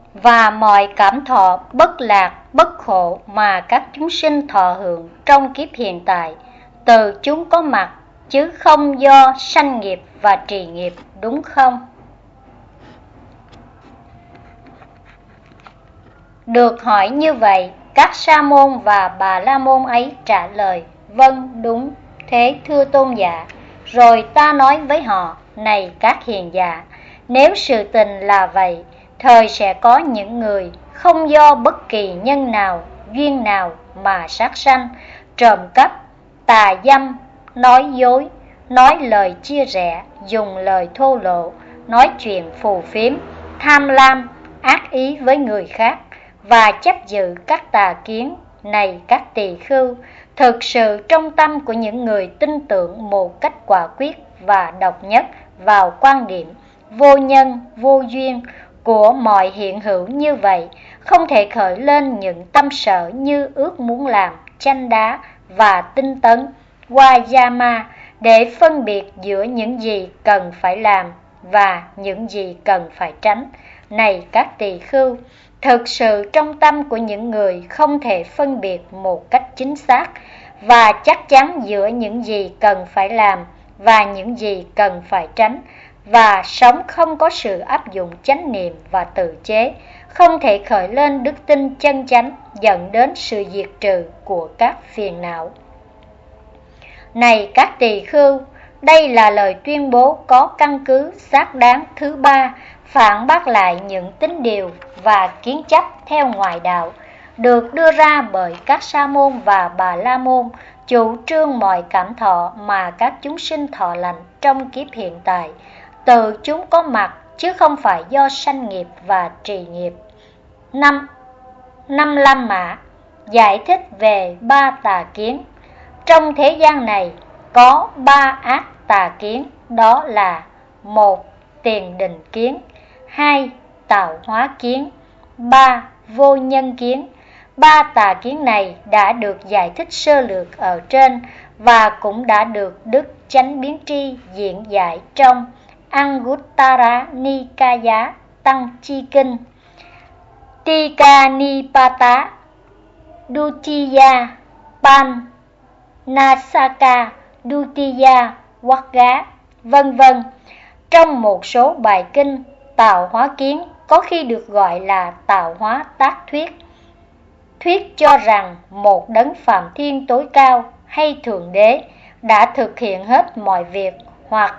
và mọi cảm thọ bất lạc, bất khổ mà các chúng sinh thọ hưởng trong kiếp hiện tại, từ chúng có mặt, chứ không do sanh nghiệp và trì nghiệp, đúng không? Được hỏi như vậy, các sa môn và bà la môn ấy trả lời: vâng, đúng thế thưa tôn giả. Rồi ta nói với họ: này các hiền giả, nếu sự tình là vậy, thời sẽ có những người không do bất kỳ nhân nào, duyên nào mà sát sanh, trộm cắp, tà dâm, nói dối, nói lời chia rẽ, dùng lời thô lỗ, nói chuyện phù phiếm, tham lam, ác ý với người khác và chấp giữ các tà kiến. Này các tỳ khưu, thực sự trong tâm của những người tin tưởng một cách quả quyết và độc nhất vào quan điểm vô nhân, vô duyên của mọi hiện hữu như vậy, không thể khởi lên những tâm sở như ước muốn làm, chanh đá và tinh tấn, Vajama, để phân biệt giữa những gì cần phải làm và những gì cần phải tránh. Này các tỳ khưu, thực sự trong tâm của những người không thể phân biệt một cách chính xác và chắc chắn giữa những gì cần phải làm và những gì cần phải tránh, và sống không có sự áp dụng chánh niệm và tự chế, không thể khởi lên đức tin chân chánh, dẫn đến sự diệt trừ của các phiền não. Này các tỳ khưu, đây là lời tuyên bố có căn cứ xác đáng thứ ba, phản bác lại những tín điều và kiến chấp theo ngoại đạo, được đưa ra bởi các sa môn và bà la môn, chủ trương mọi cảm thọ mà các chúng sinh thọ lành trong kiếp hiện tại, từ chúng có mặt, chứ không phải do sanh nghiệp và trì nghiệp. Năm Lam Mã giải thích về ba tà kiến. Trong thế gian này có ba ác tà kiến, đó là: 1. Tiền đình kiến, 2. Tạo hóa kiến, 3. Vô nhân kiến. Ba tà kiến này đã được giải thích sơ lược ở trên và cũng đã được Đức Chánh Biến Tri diễn giải trong Anguttara Nikaya Tăng Chi Kinh, Tika Nipata Dutiya Pan Nasaka Dutiya Vagga, vân vân. Trong một số bài kinh, tạo hóa kiến có khi được gọi là tạo hóa tác thuyết, thuyết cho rằng một đấng Phạm Thiên tối cao hay Thượng Đế đã thực hiện hết mọi việc, hoặc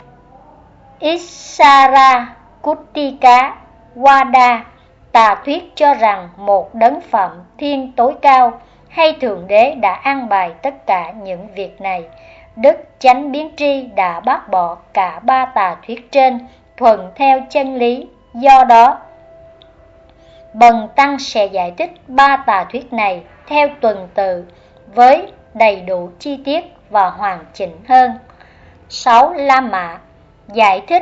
Isara Kutika Wada, tà thuyết cho rằng một đấng Phạm Thiên tối cao hay Thượng Đế đã an bài tất cả những việc này. Đức Chánh Biến Tri đã bác bỏ cả ba tà thuyết trên, thuận theo chân lý. Do đó, Bần Tăng sẽ giải thích ba tà thuyết này theo tuần tự với đầy đủ chi tiết và hoàn chỉnh hơn. 6. La Mã giải thích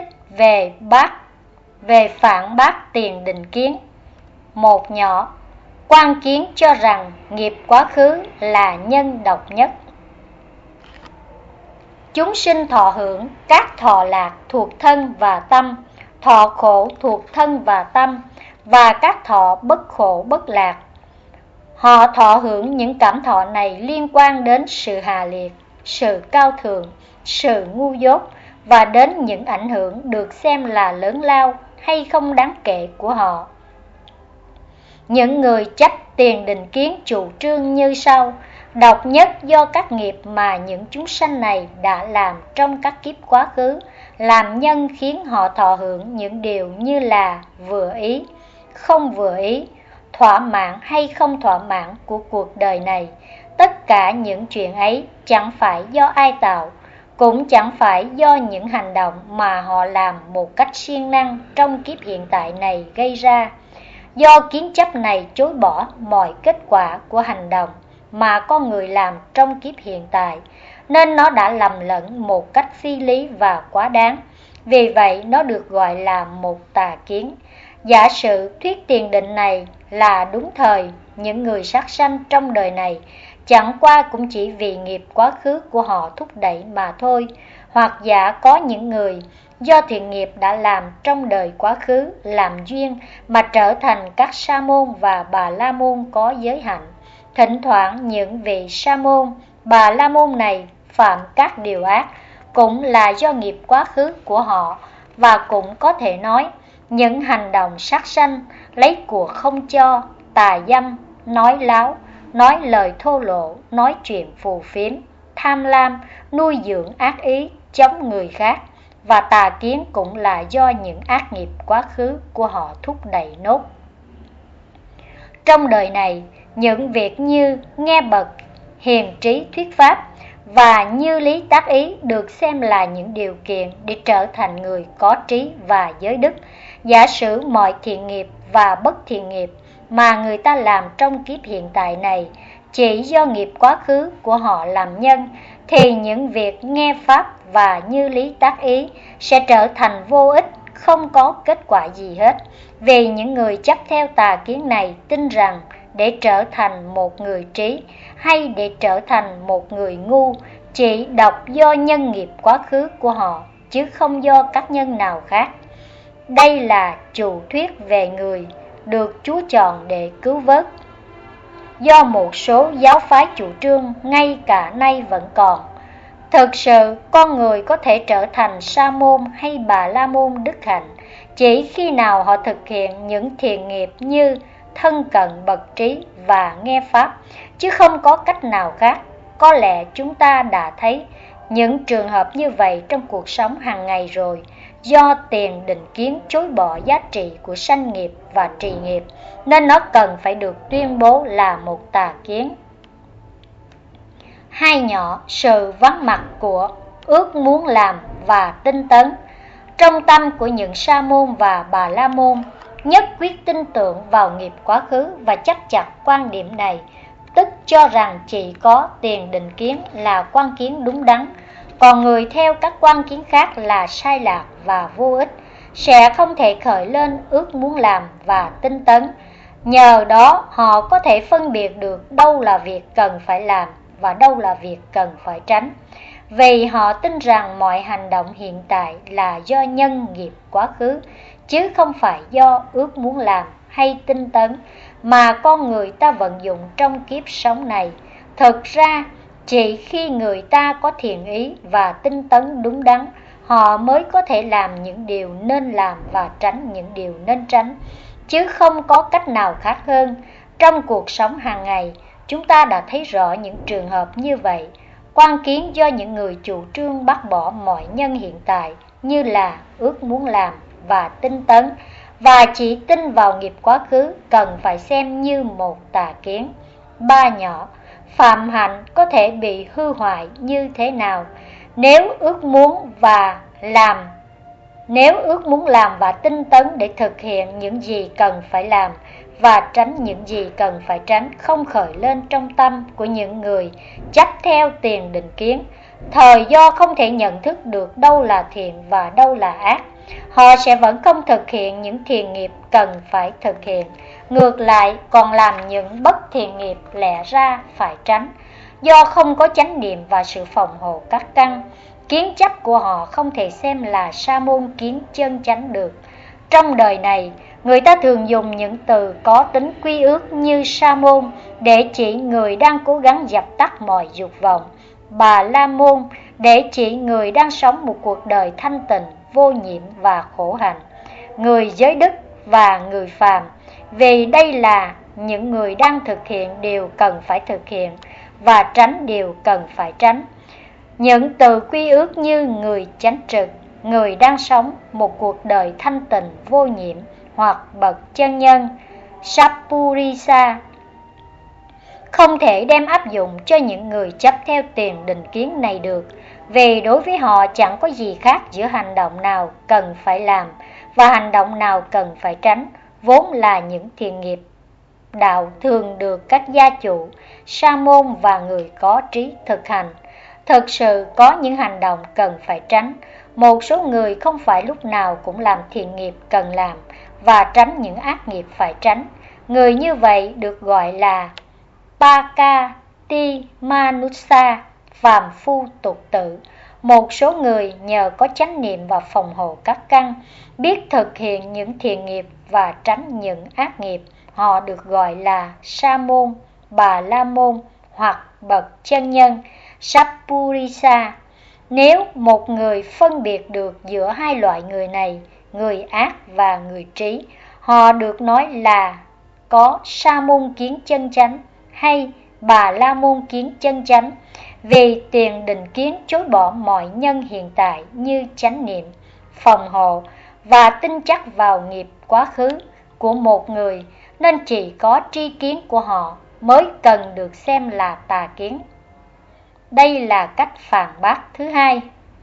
về phản bác tiền đình kiến. Một nhỏ, quan kiến cho rằng nghiệp quá khứ là nhân độc nhất. Chúng sinh thọ hưởng các thọ lạc thuộc thân và tâm, thọ khổ thuộc thân và tâm, và các thọ bất khổ bất lạc. Họ thọ hưởng những cảm thọ này liên quan đến sự hà liệt, sự cao thượng, sự ngu dốt, và đến những ảnh hưởng được xem là lớn lao hay không đáng kể của họ. Những người chấp tiền đình kiến chủ trương như sau: độc nhất do các nghiệp mà những chúng sanh này đã làm trong các kiếp quá khứ, làm nhân khiến họ thọ hưởng những điều như là vừa ý, không vừa ý, thỏa mãn hay không thỏa mãn của cuộc đời này. Tất cả những chuyện ấy chẳng phải do ai tạo, cũng chẳng phải do những hành động mà họ làm một cách siêng năng trong kiếp hiện tại này gây ra. Do kiến chấp này chối bỏ mọi kết quả của hành động mà con người làm trong kiếp hiện tại, nên nó đã lầm lẫn một cách phi lý và quá đáng. Vì vậy nó được gọi là một tà kiến. Giả sử thuyết tiền định này là đúng thời, những người sát sanh trong đời này chẳng qua cũng chỉ vì nghiệp quá khứ của họ thúc đẩy mà thôi. Hoặc giả có những người do thiện nghiệp đã làm trong đời quá khứ làm duyên mà trở thành các sa môn và bà la môn có giới hạnh. Thỉnh thoảng những vị sa môn, bà la môn này phạm các điều ác cũng là do nghiệp quá khứ của họ, và cũng có thể nói những hành động sát sanh, lấy của không cho, tà dâm, nói láo, nói lời thô lỗ, nói chuyện phù phiếm, tham lam, nuôi dưỡng ác ý chống người khác và tà kiến cũng là do những ác nghiệp quá khứ của họ thúc đẩy nốt. Trong đời này, những việc như nghe bậc hiền trí thuyết pháp và như lý tác ý được xem là những điều kiện để trở thành người có trí và giới đức. Giả sử mọi thiện nghiệp và bất thiện nghiệp mà người ta làm trong kiếp hiện tại này chỉ do nghiệp quá khứ của họ làm nhân, thì những việc nghe pháp và như lý tác ý sẽ trở thành vô ích, không có kết quả gì hết. Vì những người chấp theo tà kiến này tin rằng để trở thành một người trí hay để trở thành một người ngu chỉ độc do nhân nghiệp quá khứ của họ, chứ không do các nhân nào khác. Đây là chủ thuyết về người được Chúa chọn để cứu vớt, do một số giáo phái chủ trương ngay cả nay vẫn còn. Thực sự, con người có thể trở thành sa môn hay bà la môn đức hạnh chỉ khi nào họ thực hiện những thiện nghiệp như thân cận bậc trí và nghe pháp, chứ không có cách nào khác. Có lẽ chúng ta đã thấy những trường hợp như vậy trong cuộc sống hàng ngày rồi, do tiền định kiến chối bỏ giá trị của sanh nghiệp và trì nghiệp, nên nó cần phải được tuyên bố là một tà kiến. Hai nhỏ, sự vắng mặt của ước muốn làm và tinh tấn. Trong tâm của những sa môn và bà la môn nhất quyết tin tưởng vào nghiệp quá khứ và chấp chặt quan điểm này, tức cho rằng chỉ có tiền định kiến là quan kiến đúng đắn, còn người theo các quan kiến khác là sai lạc và vô ích, sẽ không thể khởi lên ước muốn làm và tinh tấn. Nhờ đó họ có thể phân biệt được đâu là việc cần phải làm và đâu là việc cần phải tránh. Vì họ tin rằng mọi hành động hiện tại là do nhân nghiệp quá khứ, chứ không phải do ước muốn làm hay tinh tấn mà con người ta vận dụng trong kiếp sống này. Thực ra, chỉ khi người ta có thiện ý và tinh tấn đúng đắn, họ mới có thể làm những điều nên làm và tránh những điều nên tránh, chứ không có cách nào khác hơn. Trong cuộc sống hàng ngày, chúng ta đã thấy rõ những trường hợp như vậy. Quan kiến do những người chủ trương bác bỏ mọi nhân hiện tại như là ước muốn làm và tinh tấn, và chỉ tin vào nghiệp quá khứ cần phải xem như một tà kiến. Ba nhỏ, phạm hạnh có thể bị hư hoại như thế nào nếu ước muốn làm và tinh tấn để thực hiện những gì cần phải làm và tránh những gì cần phải tránh không khởi lên trong tâm của những người chấp theo tiền định kiến. Thời do không thể nhận thức được đâu là thiện và đâu là ác, họ sẽ vẫn không thực hiện những thiện nghiệp cần phải thực hiện, ngược lại còn làm những bất thiện nghiệp lẽ ra phải tránh. Do không có chánh niệm và sự phòng hộ các căn, kiến chấp của họ không thể xem là sa môn kiến chân chánh được. Trong đời này, người ta thường dùng những từ có tính quy ước như sa môn để chỉ người đang cố gắng dập tắt mọi dục vọng, bà la môn để chỉ người đang sống một cuộc đời thanh tịnh, vô nhiễm và khổ hạnh, người giới đức và người phàm, vì đây là những người đang thực hiện điều cần phải thực hiện và tránh điều cần phải tránh. Những từ quy ước như người chánh trực, người đang sống một cuộc đời thanh tịnh vô nhiễm, hoặc bậc chân nhân Sappurisa không thể đem áp dụng cho những người chấp theo tiền định kiến này được, vì đối với họ chẳng có gì khác giữa hành động nào cần phải làm và hành động nào cần phải tránh, vốn là những thiện nghiệp đạo thường được các gia chủ, sa môn và người có trí thực hành. Thực sự có những hành động cần phải tránh. Một số người không phải lúc nào cũng làm thiện nghiệp cần làm và tránh những ác nghiệp phải tránh. Người như vậy được gọi là Pakati Manusa, phàm phu tục tử, Một số người nhờ có chánh niệm và phòng hộ các căn, biết thực hiện những thiện nghiệp và tránh những ác nghiệp, họ được gọi là Sa môn, Bà la môn hoặc bậc chân nhân Sappurisa. Nếu một người phân biệt được giữa hai loại người này, người ác và người trí, họ được nói là có Sa môn kiến chân chánh hay Bà la môn kiến chân chánh. Vì tiền định kiến chối bỏ mọi nhân hiện tại như chánh niệm, phòng hộ và tin chắc vào nghiệp quá khứ của một người, nên chỉ có tri kiến của họ mới cần được xem là tà kiến. Đây là cách phản bác thứ hai.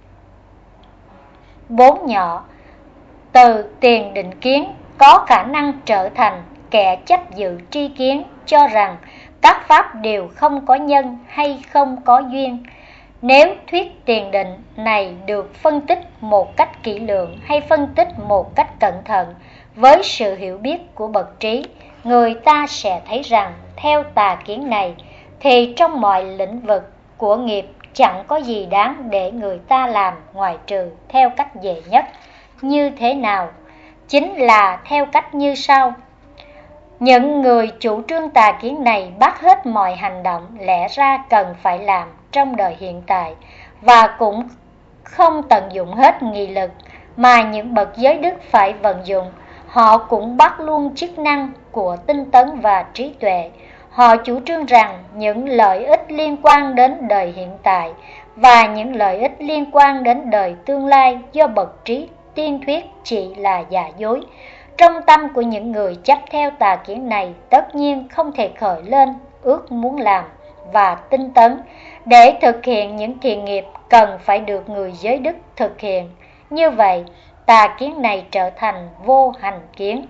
4 nhỏ, từ tiền định kiến có khả năng trở thành kẻ chấp giữ tri kiến, cho rằng các pháp đều không có nhân hay không có duyên. Nếu thuyết tiền định này được phân tích một cách kỹ lưỡng hay phân tích một cách cẩn thận với sự hiểu biết của bậc trí, người ta sẽ thấy rằng theo tà kiến này thì trong mọi lĩnh vực của nghiệp chẳng có gì đáng để người ta làm ngoại trừ theo cách dễ nhất. Như thế nào? Chính là theo cách như sau. Những người chủ trương tà kiến này bắt hết mọi hành động lẽ ra cần phải làm trong đời hiện tại và cũng không tận dụng hết nghị lực mà những bậc giới đức phải vận dụng. Họ cũng bắt luôn chức năng của tinh tấn và trí tuệ. Họ chủ trương rằng những lợi ích liên quan đến đời hiện tại và những lợi ích liên quan đến đời tương lai do bậc trí tiên thuyết chỉ là giả dối. Trong tâm của những người chấp theo tà kiến này tất nhiên không thể khởi lên ước muốn làm và tinh tấn để thực hiện những thiện nghiệp cần phải được người giới đức thực hiện. Như vậy, tà kiến này trở thành vô hành kiến.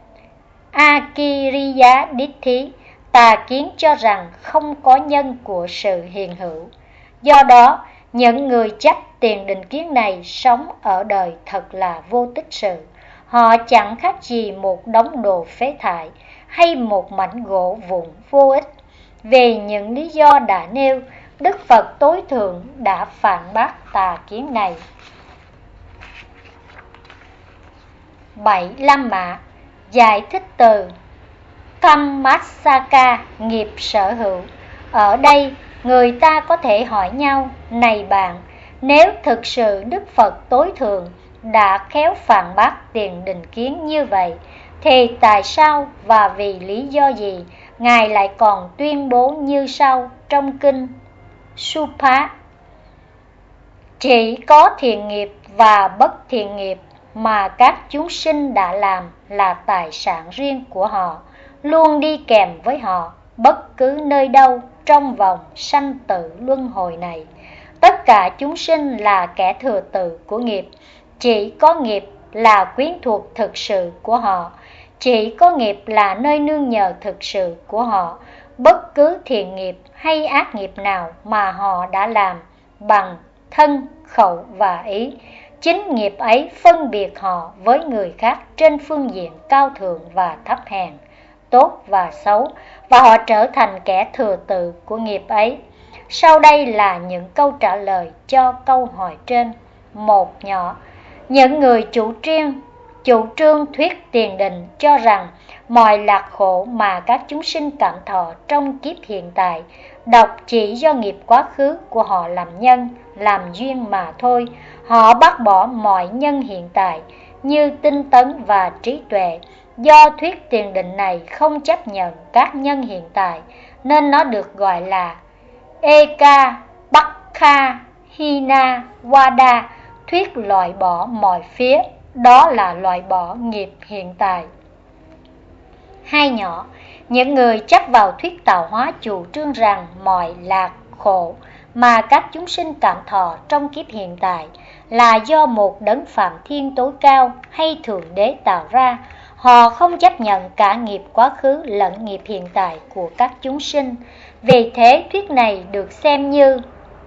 Akiriya Ditthi, tà kiến cho rằng không có nhân của sự hiện hữu. Do đó, những người chấp tiền định kiến này sống ở đời thật là vô tích sự. Họ chẳng khác gì một đống đồ phế thải hay một mảnh gỗ vụn vô ích. Vì những lý do đã nêu, Đức Phật tối thượng đã phản bác tà kiến này. 7. Lam Mạ giải thích từ Kammasaka, nghiệp sở hữu. Ở đây, người ta có thể hỏi nhau, này bạn, nếu thực sự Đức Phật tối thượng đã khéo phản bác tiền định kiến như vậy, thì tại sao và vì lý do gì Ngài lại còn tuyên bố như sau trong kinh Supha? Chỉ có thiện nghiệp và bất thiện nghiệp mà các chúng sinh đã làm là tài sản riêng của họ, luôn đi kèm với họ bất cứ nơi đâu trong vòng sanh tử luân hồi này. Tất cả chúng sinh là kẻ thừa tự của nghiệp, chỉ có nghiệp là quyến thuộc thực sự của họ, chỉ có nghiệp là nơi nương nhờ thực sự của họ. Bất cứ thiện nghiệp hay ác nghiệp nào mà họ đã làm bằng thân, khẩu và ý, chính nghiệp ấy phân biệt họ với người khác trên phương diện cao thượng và thấp hèn, tốt và xấu, và họ trở thành kẻ thừa tự của nghiệp ấy. Sau đây là những câu trả lời cho câu hỏi trên. 1 nhỏ, những người chủ trương thuyết tiền định cho rằng mọi lạc khổ mà các chúng sinh cảm thọ trong kiếp hiện tại độc chỉ do nghiệp quá khứ của họ làm nhân, làm duyên mà thôi. Họ bác bỏ mọi nhân hiện tại như tinh tấn và trí tuệ. Do thuyết tiền định này không chấp nhận các nhân hiện tại nên nó được gọi là Eka Bakha Hina Wada, thuyết loại bỏ mọi phía, đó là loại bỏ nghiệp hiện tại. 2 nhỏ, những người chấp vào thuyết tạo hóa chủ trương rằng mọi lạc khổ mà các chúng sinh cảm thọ trong kiếp hiện tại là do một đấng Phạm Thiên tối cao hay Thượng Đế tạo ra. Họ không chấp nhận cả nghiệp quá khứ lẫn nghiệp hiện tại của các chúng sinh. Vì thế thuyết này được xem như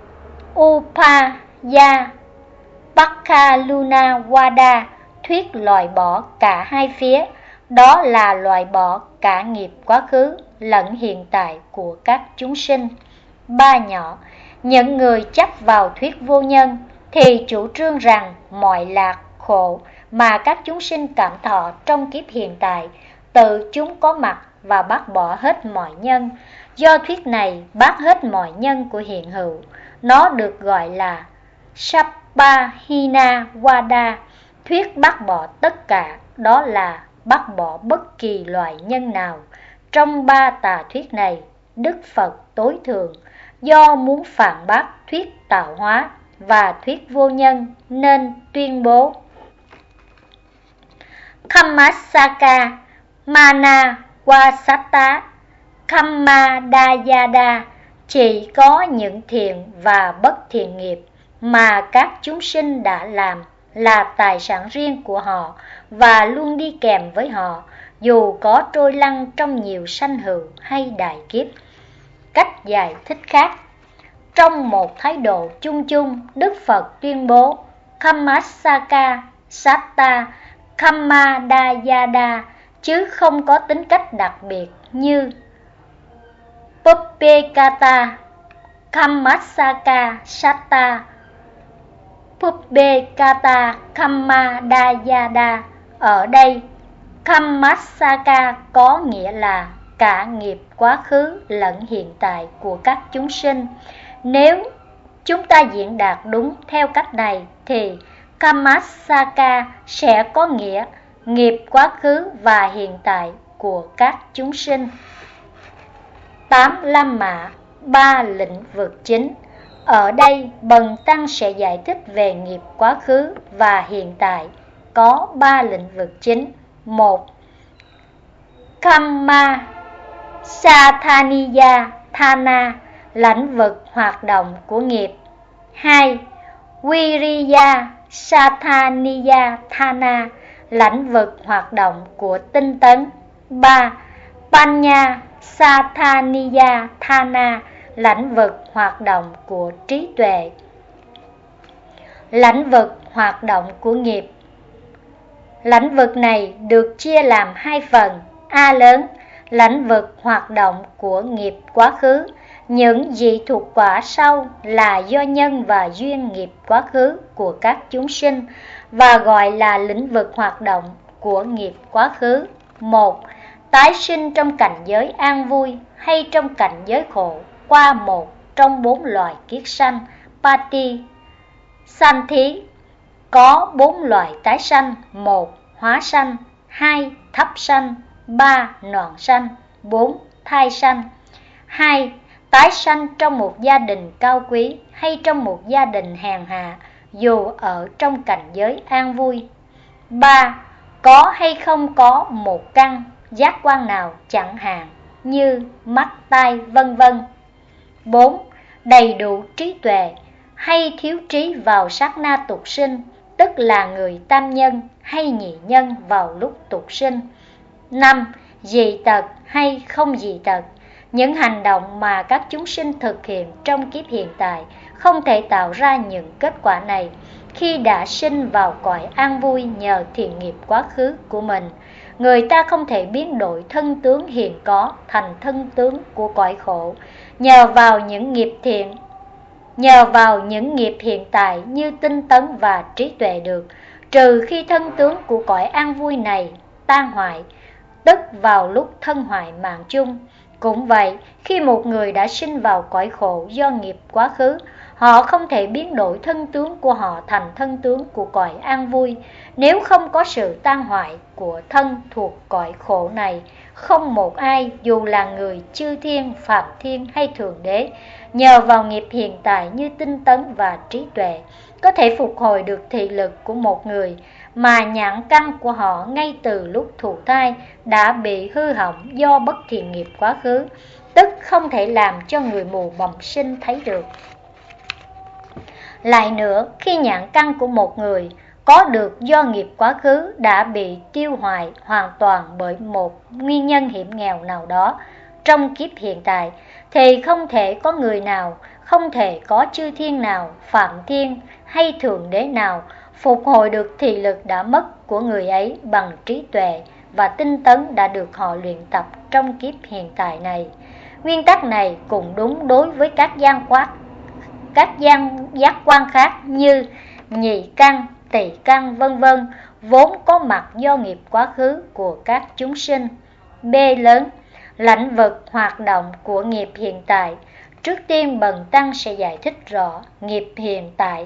Upaya Bakkaluna Wada, thuyết loại bỏ cả hai phía, đó là loại bỏ cả nghiệp quá khứ lẫn hiện tại của các chúng sinh. 3 nhỏ, những người chấp vào thuyết vô nhân thì chủ trương rằng mọi lạc khổ mà các chúng sinh cảm thọ trong kiếp hiện tại, tự chúng có mặt và bác bỏ hết mọi nhân. Do thuyết này bác hết mọi nhân của hiện hữu, nó được gọi là Sappahina Vada. Thuyết bác bỏ tất cả, đó là bác bỏ bất kỳ loại nhân nào. Trong ba tà thuyết này, Đức Phật tối thượng do muốn phản bác thuyết tạo hóa và thuyết vô nhân nên tuyên bố: Kammasaka Mana Wasatta Kammadayada, chỉ có những thiện và bất thiện nghiệp mà các chúng sinh đã làm là tài sản riêng của họ và luôn đi kèm với họ, dù có trôi lăn trong nhiều sanh hữu hay đại kiếp. Cách giải thích khác: trong một thái độ chung chung, Đức Phật tuyên bố Kammasaka Satta Kammadayada, chứ không có tính cách đặc biệt như Pubbekata Kammasaka Satta Pubbekata Kammadayada. Ở đây, Kammasaka có nghĩa là cả nghiệp quá khứ lẫn hiện tại của các chúng sinh. Nếu chúng ta diễn đạt đúng theo cách này thì Kammasaka sẽ có nghĩa nghiệp quá khứ và hiện tại của các chúng sinh. 8 Lam Mã, 3 lĩnh vực chính. Ở đây Bần Tăng sẽ giải thích về nghiệp quá khứ và hiện tại có 3 lĩnh vực chính. 1. Kamma Sathaniya Thana, lĩnh vực hoạt động của nghiệp. 2. Viriya Sathaniya Thana, lĩnh vực hoạt động của tinh tấn. 3. Panya Sathaniya Thana, lĩnh vực hoạt động của trí tuệ. Lĩnh vực hoạt động của nghiệp. Lĩnh vực này được chia làm hai phần. A lớn, lĩnh vực hoạt động của nghiệp quá khứ. Những gì thuộc quả sau là do nhân và duyên nghiệp quá khứ của các chúng sinh và gọi là lĩnh vực hoạt động của nghiệp quá khứ. 1. Tái sinh trong cảnh giới an vui hay trong cảnh giới khổ qua một trong 4 loại kiết sanh. Pati sanh thí có 4 loại tái sanh: 1. Hóa sanh, 2. Thấp sanh, 3. Noạn sanh, 4. Thai sanh. 2. Tái sanh trong một gia đình cao quý hay trong một gia đình hèn hạ, dù ở trong cảnh giới an vui. 3. Có hay không có một căn giác quan nào chẳng hạn như mắt, tai, vân vân. 4. Đầy đủ trí tuệ hay thiếu trí vào sát na tục sinh, tức là người tam nhân hay nhị nhân vào lúc tục sinh. 5. Dị tật hay không dị tật. Những hành động mà các chúng sinh thực hiện trong kiếp hiện tại không thể tạo ra những kết quả này khi đã sinh vào cõi an vui nhờ thiện nghiệp quá khứ của mình. Người ta không thể biến đổi thân tướng hiện có thành thân tướng của cõi khổ nhờ vào những nghiệp hiện tại như tinh tấn và trí tuệ được, trừ khi thân tướng của cõi an vui này tan hoại, tức vào lúc thân hoại mạng chung. Cũng vậy, khi một người đã sinh vào cõi khổ do nghiệp quá khứ, họ không thể biến đổi thân tướng của họ thành thân tướng của cõi an vui. Nếu không có sự tan hoại của thân thuộc cõi khổ này, không một ai, dù là người chư thiên, phạm thiên hay thượng đế, nhờ vào nghiệp hiện tại như tinh tấn và trí tuệ, có thể phục hồi được thị lực của một người mà nhãn căn của họ ngay từ lúc thụ thai đã bị hư hỏng do bất thiện nghiệp quá khứ, tức không thể làm cho người mù bẩm sinh thấy được. Lại nữa, khi nhãn căn của một người có được do nghiệp quá khứ đã bị tiêu hoại hoàn toàn bởi một nguyên nhân hiểm nghèo nào đó trong kiếp hiện tại, thì không thể có người nào, không thể có chư thiên nào, phạm thiên hay thượng đế nào phục hồi được thị lực đã mất của người ấy bằng trí tuệ và tinh tấn đã được họ luyện tập trong kiếp hiện tại này. Nguyên tắc này cũng đúng đối với các giác quan khác như nhị căn, tỳ căn vân vân vốn có mặt do nghiệp quá khứ của các chúng sinh. B lớn, lãnh vực hoạt động của nghiệp hiện tại. Trước tiên Bần Tăng sẽ giải thích rõ nghiệp hiện tại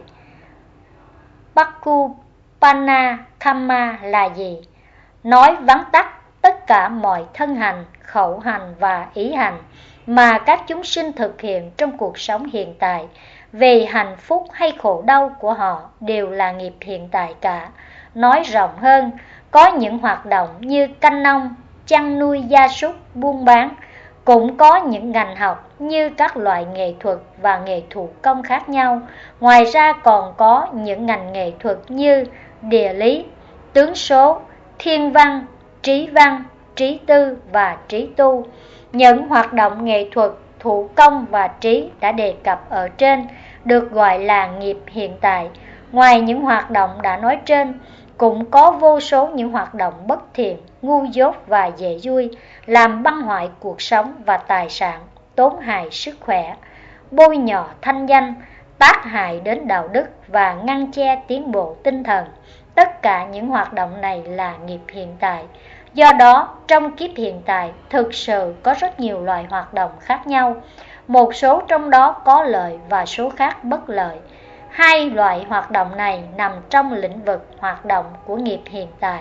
Pakkupanna Kamma là gì. Nói vắn tắt, tất cả mọi thân hành, khẩu hành và ý hành mà các chúng sinh thực hiện trong cuộc sống hiện tại, vì hạnh phúc hay khổ đau của họ đều là nghiệp hiện tại cả. Nói rộng hơn, có những hoạt động như canh nông, chăn nuôi gia súc, buôn bán, cũng có những ngành học như các loại nghệ thuật và nghề thủ công khác nhau. Ngoài ra còn có những ngành nghệ thuật như địa lý, tướng số, thiên văn, trí tư và trí tu. Những hoạt động nghệ thuật, thủ công và trí đã đề cập ở trên được gọi là nghiệp hiện tại. Ngoài những hoạt động đã nói trên, cũng có vô số những hoạt động bất thiện, ngu dốt và dễ vui, làm băng hoại cuộc sống và tài sản, tổn hại sức khỏe, bôi nhọ thanh danh, tác hại đến đạo đức và ngăn che tiến bộ tinh thần. Tất cả những hoạt động này là nghiệp hiện tại. Do đó, trong kiếp hiện tại thực sự có rất nhiều loại hoạt động khác nhau. Một số trong đó có lợi và số khác bất lợi. Hai loại hoạt động này nằm trong lĩnh vực hoạt động của nghiệp hiện tại.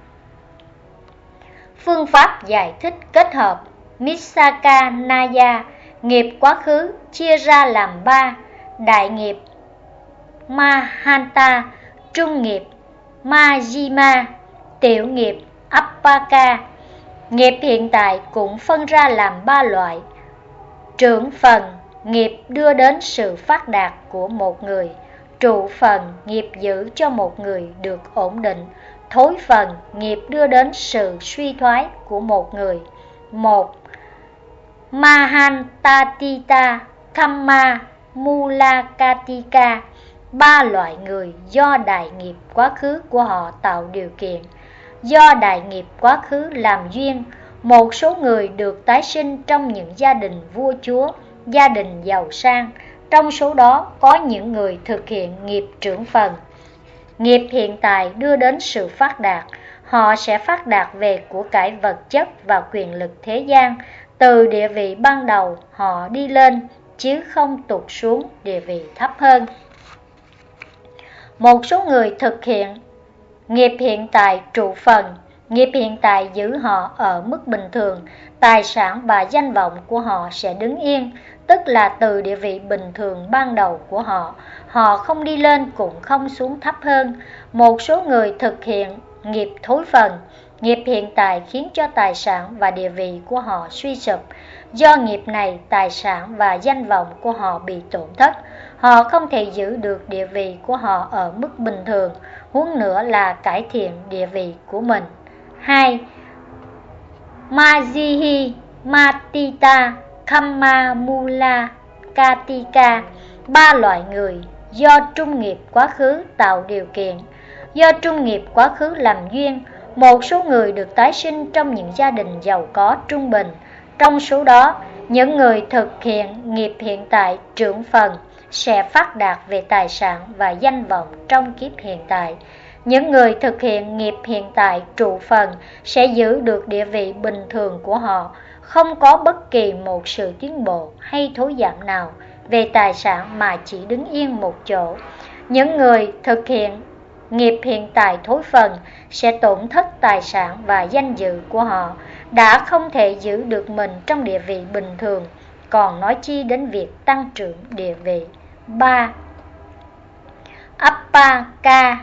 Phương pháp giải thích kết hợp Missaka Naya, nghiệp quá khứ chia ra làm 3: đại nghiệp Mahanta, trung nghiệp Majjhima, tiểu nghiệp Appaka. Nghiệp hiện tại cũng phân ra làm 3 loại: trưởng phần, nghiệp đưa đến sự phát đạt của một người; trụ phần, nghiệp giữ cho một người được ổn định; thối phần, nghiệp đưa đến sự suy thoái của một người. 1. Mahantatita Kamma Mulakatika. 3 loại người do đại nghiệp quá khứ của họ tạo điều kiện. Do đại nghiệp quá khứ làm duyên, một số người được tái sinh trong những gia đình vua chúa, gia đình giàu sang. Trong số đó có những người thực hiện nghiệp trưởng phần. Nghiệp hiện tại đưa đến sự phát đạt. Họ sẽ phát đạt về của cải vật chất và quyền lực thế gian. Từ địa vị ban đầu họ đi lên, chứ không tụt xuống địa vị thấp hơn. Một số người thực hiện nghiệp hiện tại trụ phần. Nghiệp hiện tại giữ họ ở mức bình thường, tài sản và danh vọng của họ sẽ đứng yên, tức là từ địa vị bình thường ban đầu của họ, họ không đi lên cũng không xuống thấp hơn. Một số người thực hiện nghiệp thối phần. Nghiệp hiện tại khiến cho tài sản và địa vị của họ suy sụp. Do nghiệp này, tài sản và danh vọng của họ bị tổn thất. Họ không thể giữ được địa vị của họ ở mức bình thường, huống nữa là cải thiện địa vị của mình. 2. Majjhi Matita Kamma Mula Katika. 3 loại người do trung nghiệp quá khứ tạo điều kiện. Do trung nghiệp quá khứ làm duyên, một số người được tái sinh trong những gia đình giàu có trung bình. Trong số đó, những người thực hiện nghiệp hiện tại trưởng phần sẽ phát đạt về tài sản và danh vọng trong kiếp hiện tại. Những người thực hiện nghiệp hiện tại trụ phần sẽ giữ được địa vị bình thường của họ, không có bất kỳ một sự tiến bộ hay thối giảm nào về tài sản mà chỉ đứng yên một chỗ. Những người thực hiện nghiệp hiện tại thối phần sẽ tổn thất tài sản và danh dự của họ, đã không thể giữ được mình trong địa vị bình thường, còn nói chi đến việc tăng trưởng địa vị. 3. Appaka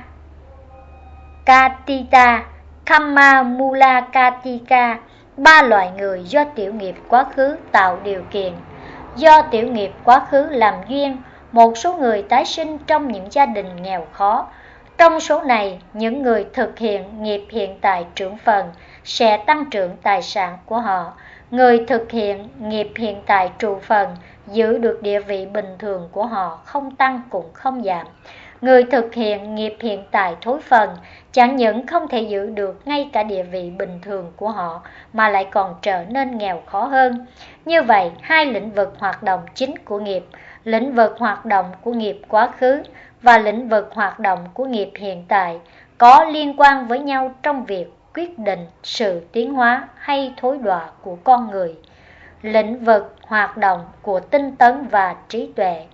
Katita Kamma Mula Katika. 3 loại người do tiểu nghiệp quá khứ tạo điều kiện. Do tiểu nghiệp quá khứ làm duyên, một số người tái sinh trong những gia đình nghèo khó. Trong số này, những người thực hiện nghiệp hiện tại trưởng phần sẽ tăng trưởng tài sản của họ. Người thực hiện nghiệp hiện tại trụ phần giữ được địa vị bình thường của họ, không tăng cũng không giảm. Người thực hiện nghiệp hiện tại thối phần chẳng những không thể giữ được ngay cả địa vị bình thường của họ, mà lại còn trở nên nghèo khó hơn. Như vậy, 2 lĩnh vực hoạt động chính của nghiệp, lĩnh vực hoạt động của nghiệp quá khứ và lĩnh vực hoạt động của nghiệp hiện tại có liên quan với nhau trong việc quyết định sự tiến hóa hay thối đọa của con người. Lĩnh vực hoạt động của tinh tấn và trí tuệ.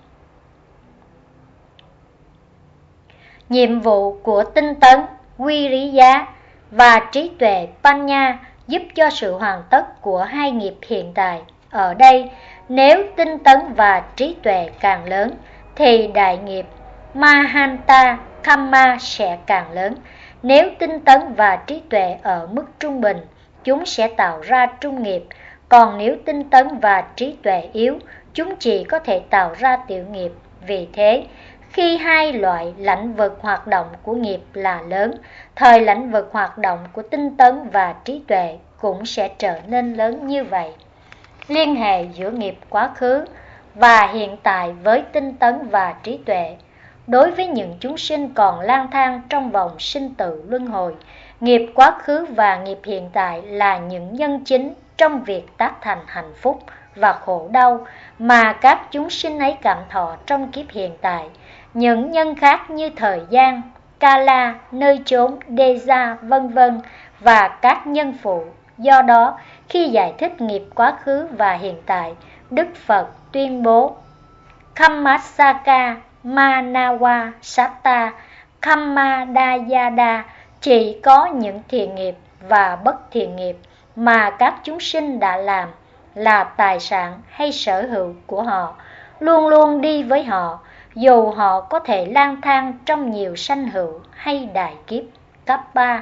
Nhiệm vụ của tinh tấn, Viriya và trí tuệ Panya giúp cho sự hoàn tất của hai nghiệp hiện tại. Ở đây, nếu tinh tấn và trí tuệ càng lớn, thì đại nghiệp Mahanta Kamma sẽ càng lớn. Nếu tinh tấn và trí tuệ ở mức trung bình, chúng sẽ tạo ra trung nghiệp. Còn nếu tinh tấn và trí tuệ yếu, chúng chỉ có thể tạo ra tiểu nghiệp. Vì thế, khi hai loại lãnh vực hoạt động của nghiệp là lớn, thời lãnh vực hoạt động của tinh tấn và trí tuệ cũng sẽ trở nên lớn như vậy. Liên hệ giữa nghiệp quá khứ và hiện tại với tinh tấn và trí tuệ. Đối với những chúng sinh còn lang thang trong vòng sinh tử luân hồi, nghiệp quá khứ và nghiệp hiện tại là những nhân chính trong việc tác thành hạnh phúc và khổ đau mà các chúng sinh ấy cảm thọ trong kiếp hiện tại. Những nhân khác như thời gian, Kala, nơi chốn, Deja, vân vân và các nhân phụ. Do đó, khi giải thích nghiệp quá khứ và hiện tại, Đức Phật tuyên bố Kammasaka Manawa Satta Kammadayada, chỉ có những thiện nghiệp và bất thiện nghiệp mà các chúng sinh đã làm là tài sản hay sở hữu của họ, luôn luôn đi với họ, dù họ có thể lang thang trong nhiều sanh hữu hay đại kiếp. Cấp 3.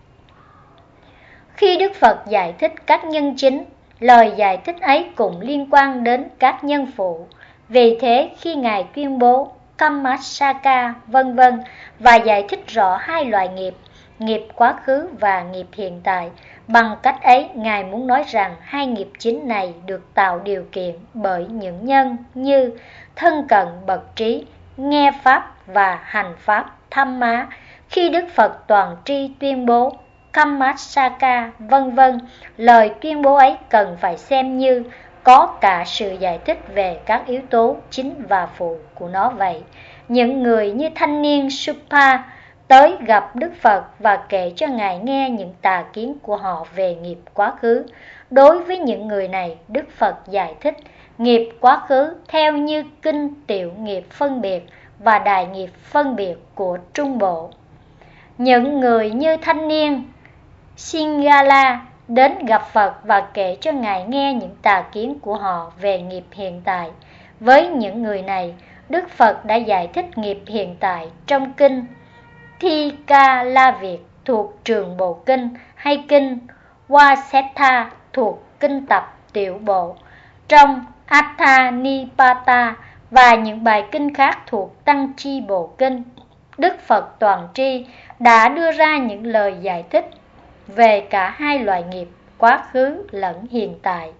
Khi Đức Phật giải thích các nhân chính, lời giải thích ấy cũng liên quan đến các nhân phụ. Vì thế, khi Ngài tuyên bố Kammasaka vân vân và giải thích rõ hai loại nghiệp, nghiệp quá khứ và nghiệp hiện tại, bằng cách ấy Ngài muốn nói rằng hai nghiệp chính này được tạo điều kiện bởi những nhân như thân cận bậc trí, nghe pháp và hành pháp tham má. Khi Đức Phật toàn tri tuyên bố Kammasaka vân vân, lời tuyên bố ấy cần phải xem như có cả sự giải thích về các yếu tố chính và phụ của nó vậy. Những người như thanh niên Supha tới gặp Đức Phật và kể cho Ngài nghe những tà kiến của họ về nghiệp quá khứ. Đối với những người này, Đức Phật giải thích nghiệp quá khứ theo như kinh tiểu nghiệp phân biệt và đại nghiệp phân biệt của Trung Bộ. Những người như thanh niên Singala đến gặp Phật và kể cho Ngài nghe những tà kiến của họ về nghiệp hiện tại. Với những người này, Đức Phật đã giải thích nghiệp hiện tại trong kinh Thi Ca La Việt thuộc Trường Bộ Kinh hay kinh Vasetha thuộc kinh tập Tiểu Bộ, trong Attha Nipata và những bài kinh khác thuộc Tăng Chi Bộ Kinh. Đức Phật toàn tri đã đưa ra những lời giải thích về cả hai loại nghiệp quá khứ lẫn hiện tại.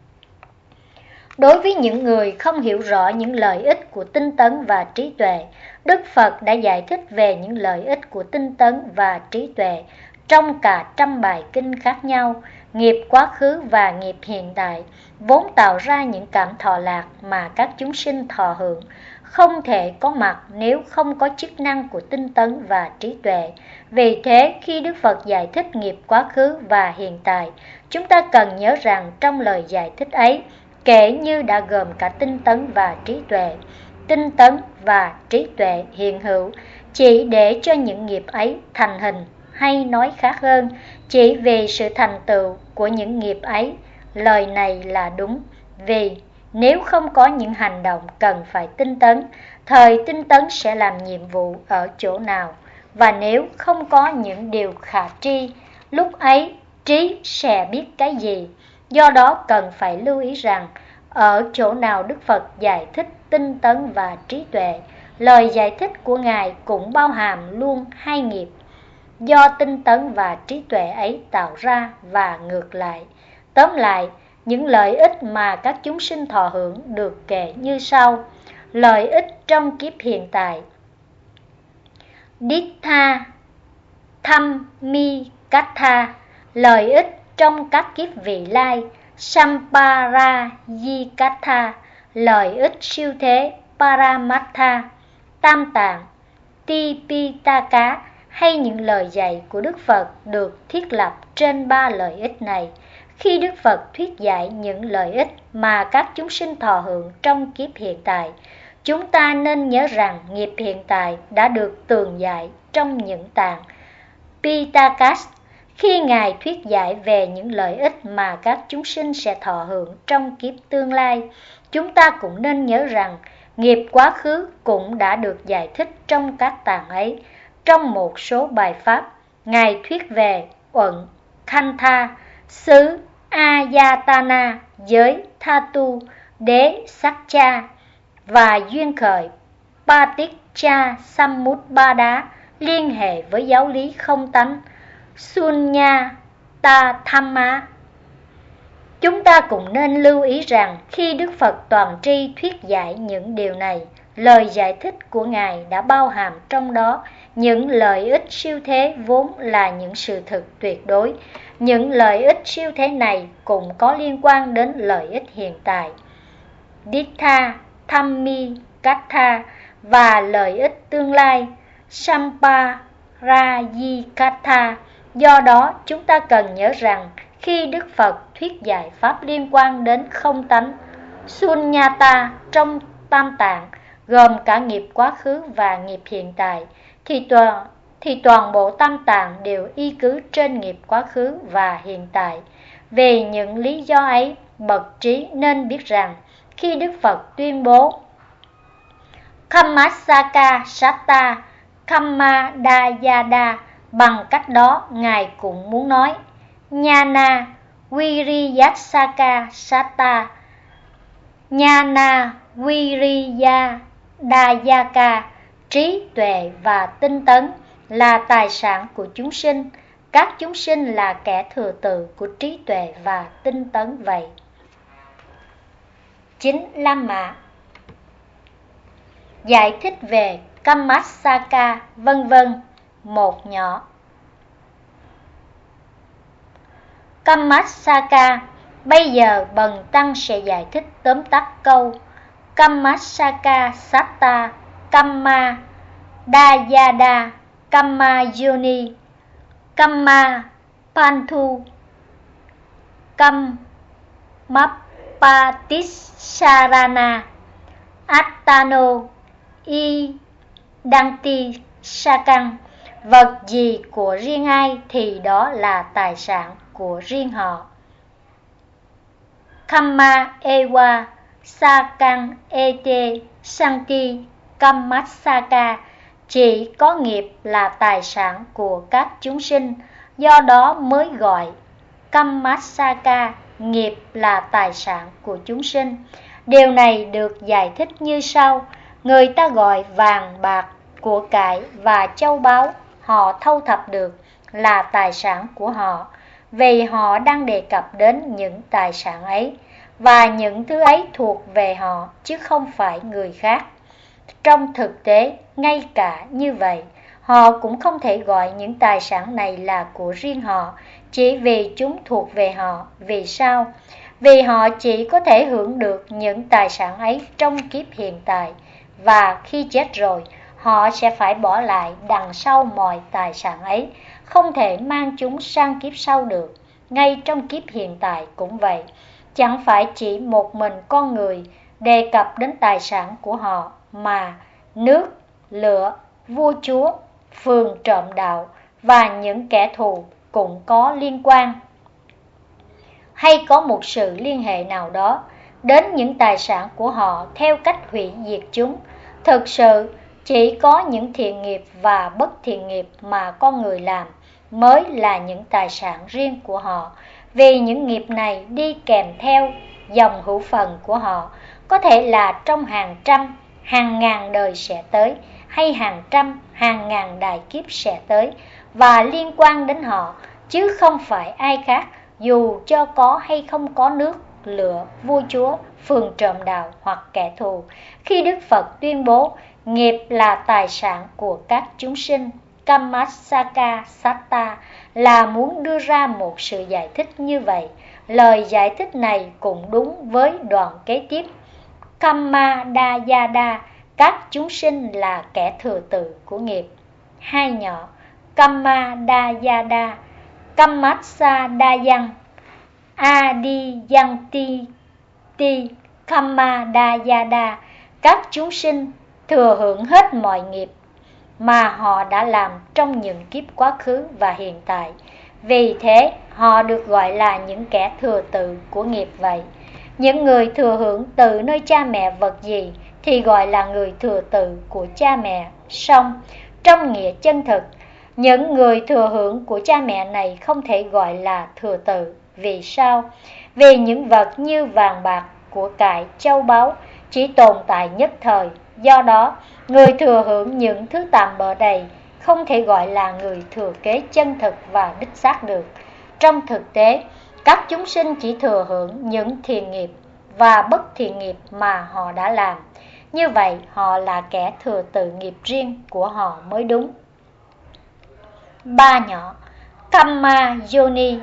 Đối với những người không hiểu rõ những lợi ích của tinh tấn và trí tuệ, Đức Phật đã giải thích về những lợi ích của tinh tấn và trí tuệ trong cả trăm bài kinh khác nhau. Nghiệp quá khứ và nghiệp hiện tại vốn tạo ra những cảm thọ lạc mà các chúng sinh thọ hưởng, không thể có mặt nếu không có chức năng của tinh tấn và trí tuệ. Vì thế, khi Đức Phật giải thích nghiệp quá khứ và hiện tại, chúng ta cần nhớ rằng trong lời giải thích ấy, kể như đã gồm cả tinh tấn và trí tuệ. Tinh tấn và trí tuệ hiện hữu chỉ để cho những nghiệp ấy thành hình, hay nói khác hơn, chỉ vì sự thành tựu của những nghiệp ấy. Lời này là đúng, vì nếu không có những hành động cần phải tinh tấn, thời tinh tấn sẽ làm nhiệm vụ ở chỗ nào? Và nếu không có những điều khả tri, lúc ấy trí sẽ biết cái gì? Do đó cần phải lưu ý rằng, ở chỗ nào Đức Phật giải thích tinh tấn và trí tuệ, lời giải thích của Ngài cũng bao hàm luôn hai nghiệp do tinh tấn và trí tuệ ấy tạo ra và ngược lại. Tóm lại, những lợi ích mà các chúng sinh thọ hưởng được kể như sau. Lợi ích trong kiếp hiện tại: Dittha Tham Mi Katha, lợi ích trong các kiếp vị lai. Samparayikatha, lợi ích siêu thế Paramatha, Tam Tạng, Tipitaka hay những lời dạy của Đức Phật được thiết lập trên 3 lợi ích này. Khi Đức Phật thuyết dạy những lợi ích mà các chúng sinh thọ hưởng trong kiếp hiện tại, chúng ta nên nhớ rằng nghiệp hiện tại đã được tường dạy trong những tạng Pitakas. Khi Ngài thuyết dạy về những lợi ích mà các chúng sinh sẽ thọ hưởng trong kiếp tương lai, chúng ta cũng nên nhớ rằng nghiệp quá khứ cũng đã được giải thích trong các tạng ấy. Trong một số bài pháp, Ngài thuyết về uẩn Khantha, xứ Ayatana, giới Thatu, đế Sakcha và duyên khởi Paticca Samutpada liên hệ với giáo lý không tánh Sunyata Thamma. Chúng ta cũng nên lưu ý rằng khi Đức Phật toàn tri thuyết dạy những điều này, lời giải thích của Ngài đã bao hàm trong đó những lợi ích siêu thế vốn là những sự thực tuyệt đối. Những lợi ích siêu thế này cũng có liên quan đến lợi ích hiện tại, Dittha, Thammi, Katha, và lợi ích tương lai, Samparayikatha. Do đó, chúng ta cần nhớ rằng khi Đức Phật thuyết dạy pháp liên quan đến không tánh, Sunyata trong Tam Tạng, gồm cả nghiệp quá khứ và nghiệp hiện tại, thì toàn bộ Tam Tạng đều y cứ trên nghiệp quá khứ và hiện tại. Về những lý do ấy, bậc trí nên biết rằng khi Đức Phật tuyên bố Kammasaka Satta Kammadayada, bằng cách đó Ngài cũng muốn nói Nhana Viriyasaka Satta Nhana Viriyadayaka, trí tuệ và tinh tấn là tài sản của chúng sinh. Các chúng sinh là kẻ thừa tự của trí tuệ và tinh tấn vậy. 9. Lam Mã giải thích về Kammasaka vân vân. Một nhỏ. Kammasaka. Bây giờ Bần Tăng sẽ giải thích tóm tắt câu Kammasaka Satta Kamma Dayada Kamma Yoni Kamma Panthu Kammapatisarana Attano I Danti Sakang. Vật gì của riêng ai thì đó là tài sản của riêng họ. Kamma Ewa Sakang Ete Sanki Kammasaka. Chỉ có nghiệp là tài sản của các chúng sinh, do đó mới gọi Kammasaka, nghiệp là tài sản của chúng sinh. Điều này được giải thích như sau. Người ta gọi vàng, bạc, của cải và châu báu họ thâu thập được là tài sản của họ, vì họ đang đề cập đến những tài sản ấy, và những thứ ấy thuộc về họ chứ không phải người khác. Trong thực tế, ngay cả như vậy, họ cũng không thể gọi những tài sản này là của riêng họ, chỉ vì chúng thuộc về họ. Vì sao? Vì họ chỉ có thể hưởng được những tài sản ấy trong kiếp hiện tại, và khi chết rồi, họ sẽ phải bỏ lại đằng sau mọi tài sản ấy, không thể mang chúng sang kiếp sau được. Ngay trong kiếp hiện tại cũng vậy, chẳng phải chỉ một mình con người đề cập đến tài sản của họ, mà nước, lửa, vua chúa, phường trộm đạo và những kẻ thù cũng có liên quan, hay có một sự liên hệ nào đó đến những tài sản của họ theo cách hủy diệt chúng. Thực sự, chỉ có những thiện nghiệp và bất thiện nghiệp mà con người làm mới là những tài sản riêng của họ, vì những nghiệp này đi kèm theo dòng hữu phần của họ, có thể là trong hàng trăm, hàng ngàn đời sẽ tới, hay hàng trăm, hàng ngàn đại kiếp sẽ tới, và liên quan đến họ, chứ không phải ai khác, dù cho có hay không có nước, lửa, vua chúa, phường trộm đạo hoặc kẻ thù. Khi Đức Phật tuyên bố nghiệp là tài sản của các chúng sinh, Kammasaka Satta, là muốn đưa ra một sự giải thích như vậy. Lời giải thích này cũng đúng với đoạn kế tiếp. Kamma Dayada, các chúng sinh là kẻ thừa tự của nghiệp. Hai nhỏ, Kamma Dayada, Kammatsa Dayan, Adiyanti Ti Kamma Dayada, các chúng sinh thừa hưởng hết mọi nghiệp mà họ đã làm trong những kiếp quá khứ và hiện tại. Vì thế họ được gọi là những kẻ thừa tự của nghiệp vậy. Những người thừa hưởng từ nơi cha mẹ vật gì thì gọi là người thừa tự của cha mẹ. Song trong nghĩa chân thực, những người thừa hưởng của cha mẹ này không thể gọi là thừa tự. Vì sao? Vì những vật như vàng bạc, của cải, châu báu chỉ tồn tại nhất thời. Do đó, người thừa hưởng những thứ tạm bợ này không thể gọi là người thừa kế chân thực và đích xác được. Trong thực tế, các chúng sinh chỉ thừa hưởng những thiện nghiệp và bất thiện nghiệp mà họ đã làm. Như vậy, họ là kẻ thừa tự nghiệp riêng của họ mới đúng. Ba nhỏ, Kamma Yoni.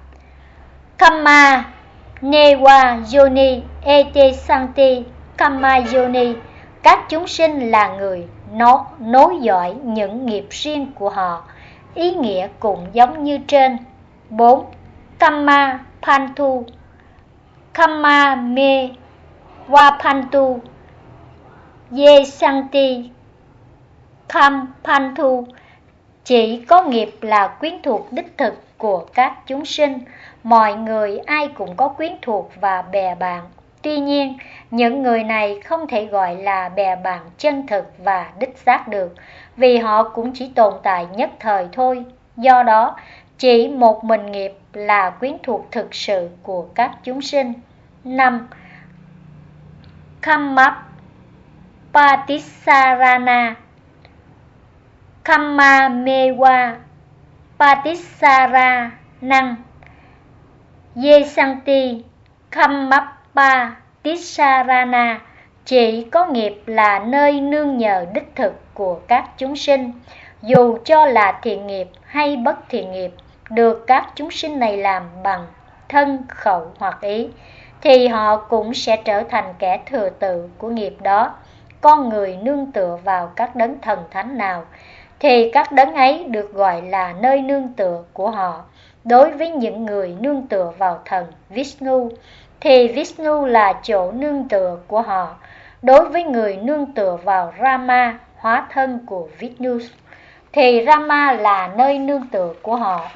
Kamma Newa Yoni Ete Santi Kamma Yoni, các chúng sinh là người nối dõi những nghiệp riêng của họ. Ý nghĩa cũng giống như trên. 4. Kamma Pantu. Kamma Me Wapantu Ye Santi Kam Pantu, chỉ có nghiệp là quyến thuộc đích thực của các chúng sinh. Mọi người ai cũng có quyến thuộc và bè bạn. Tuy nhiên, những người này không thể gọi là bè bạn chân thực và đích xác được, vì họ cũng chỉ tồn tại nhất thời thôi. Do đó, chỉ một mình nghiệp là quyến thuộc thực sự của các chúng sinh. 5. Kamma Patisarana. Kamma Mewa Patisaranang Ye Santi Kammappa Tisarana, chỉ có nghiệp là nơi nương nhờ đích thực của các chúng sinh. Dù cho là thiện nghiệp hay bất thiện nghiệp được các chúng sinh này làm bằng thân, khẩu hoặc ý, thì họ cũng sẽ trở thành kẻ thừa tự của nghiệp đó. Con người nương tựa vào các đấng thần thánh nào thì các đấng ấy được gọi là nơi nương tựa của họ. Đối với những người nương tựa vào thần Vishnu thì Vishnu là chỗ nương tựa của họ. Đối với người nương tựa vào Rama, hóa thân của Vishnu, thì Rama là nơi nương tựa của họ.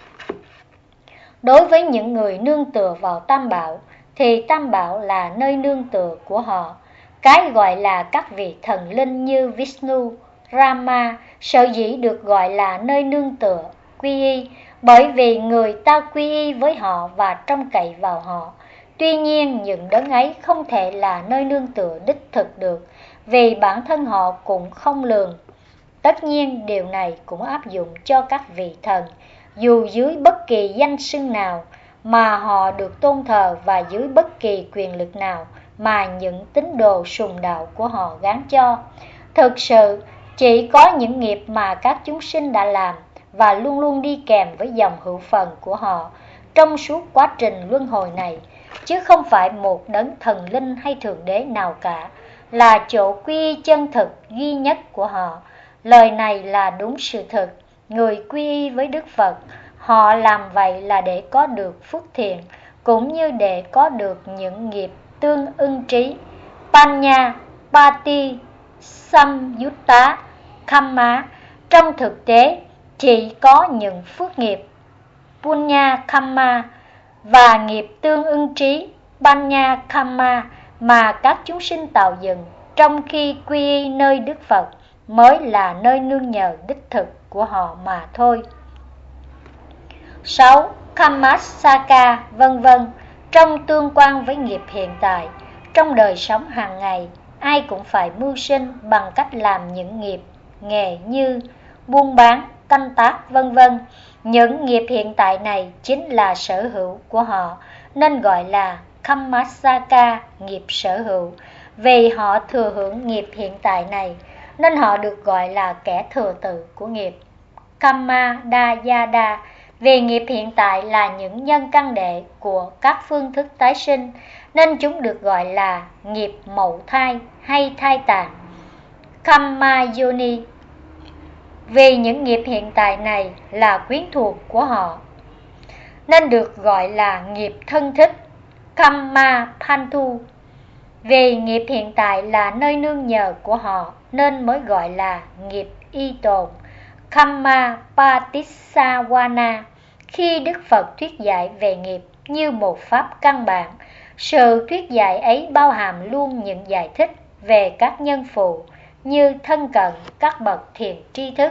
Đối với những người nương tựa vào Tam Bảo thì Tam Bảo là nơi nương tựa của họ. Cái gọi là các vị thần linh như Vishnu, Rama sở dĩ được gọi là nơi nương tựa, quy y, bởi vì người ta quy y với họ và trông cậy vào họ. Tuy nhiên, những đấng ấy không thể là nơi nương tựa đích thực được, vì bản thân họ cũng không lường. Tất nhiên, điều này cũng áp dụng cho các vị thần, dù dưới bất kỳ danh xưng nào mà họ được tôn thờ và dưới bất kỳ quyền lực nào mà những tín đồ sùng đạo của họ gán cho. Thực sự, chỉ có những nghiệp mà các chúng sinh đã làm và luôn luôn đi kèm với dòng hữu phần của họ trong suốt quá trình luân hồi này, chứ không phải một đấng thần linh hay thượng đế nào cả, là chỗ quy y chân thực duy nhất của họ. Lời này là đúng sự thật. Người quy y với Đức Phật, họ làm vậy là để có được phước thiện, cũng như để có được những nghiệp tương ưng trí. Panya, Pati, Samyutta, Kamma. Trong thực tế, chỉ có những phước nghiệp Punya Kamma và nghiệp tương ưng trí Panya Kamma mà các chúng sinh tạo dựng trong khi quy y nơi Đức Phật mới là nơi nương nhờ đích thực của họ mà thôi. 6. Kammasaka, vân vân. Trong tương quan với nghiệp hiện tại, trong đời sống hàng ngày, ai cũng phải mưu sinh bằng cách làm những nghiệp, nghề như buôn bán, canh tác, vân vân. Những nghiệp hiện tại này chính là sở hữu của họ, nên gọi là Kammasaka, nghiệp sở hữu. Vì họ thừa hưởng nghiệp hiện tại này, nên họ được gọi là kẻ thừa tự của nghiệp. Kamma Dayada, Vì nghiệp hiện tại là những nhân căn đệ của các phương thức tái sinh, nên chúng được gọi là nghiệp mậu thai hay thai tàn, Kamma Yoni. Vì những nghiệp hiện tại này là quyến thuộc của họ, nên được gọi là nghiệp thân thích, Kamma Panthu. Vì nghiệp hiện tại là nơi nương nhờ của họ, nên mới gọi là nghiệp y tồn, Kamma Patissawana. Khi Đức Phật thuyết dạy về nghiệp như một pháp căn bản, sự thuyết dạy ấy bao hàm luôn những giải thích về các nhân phụ như thân cận các bậc thiền tri thức,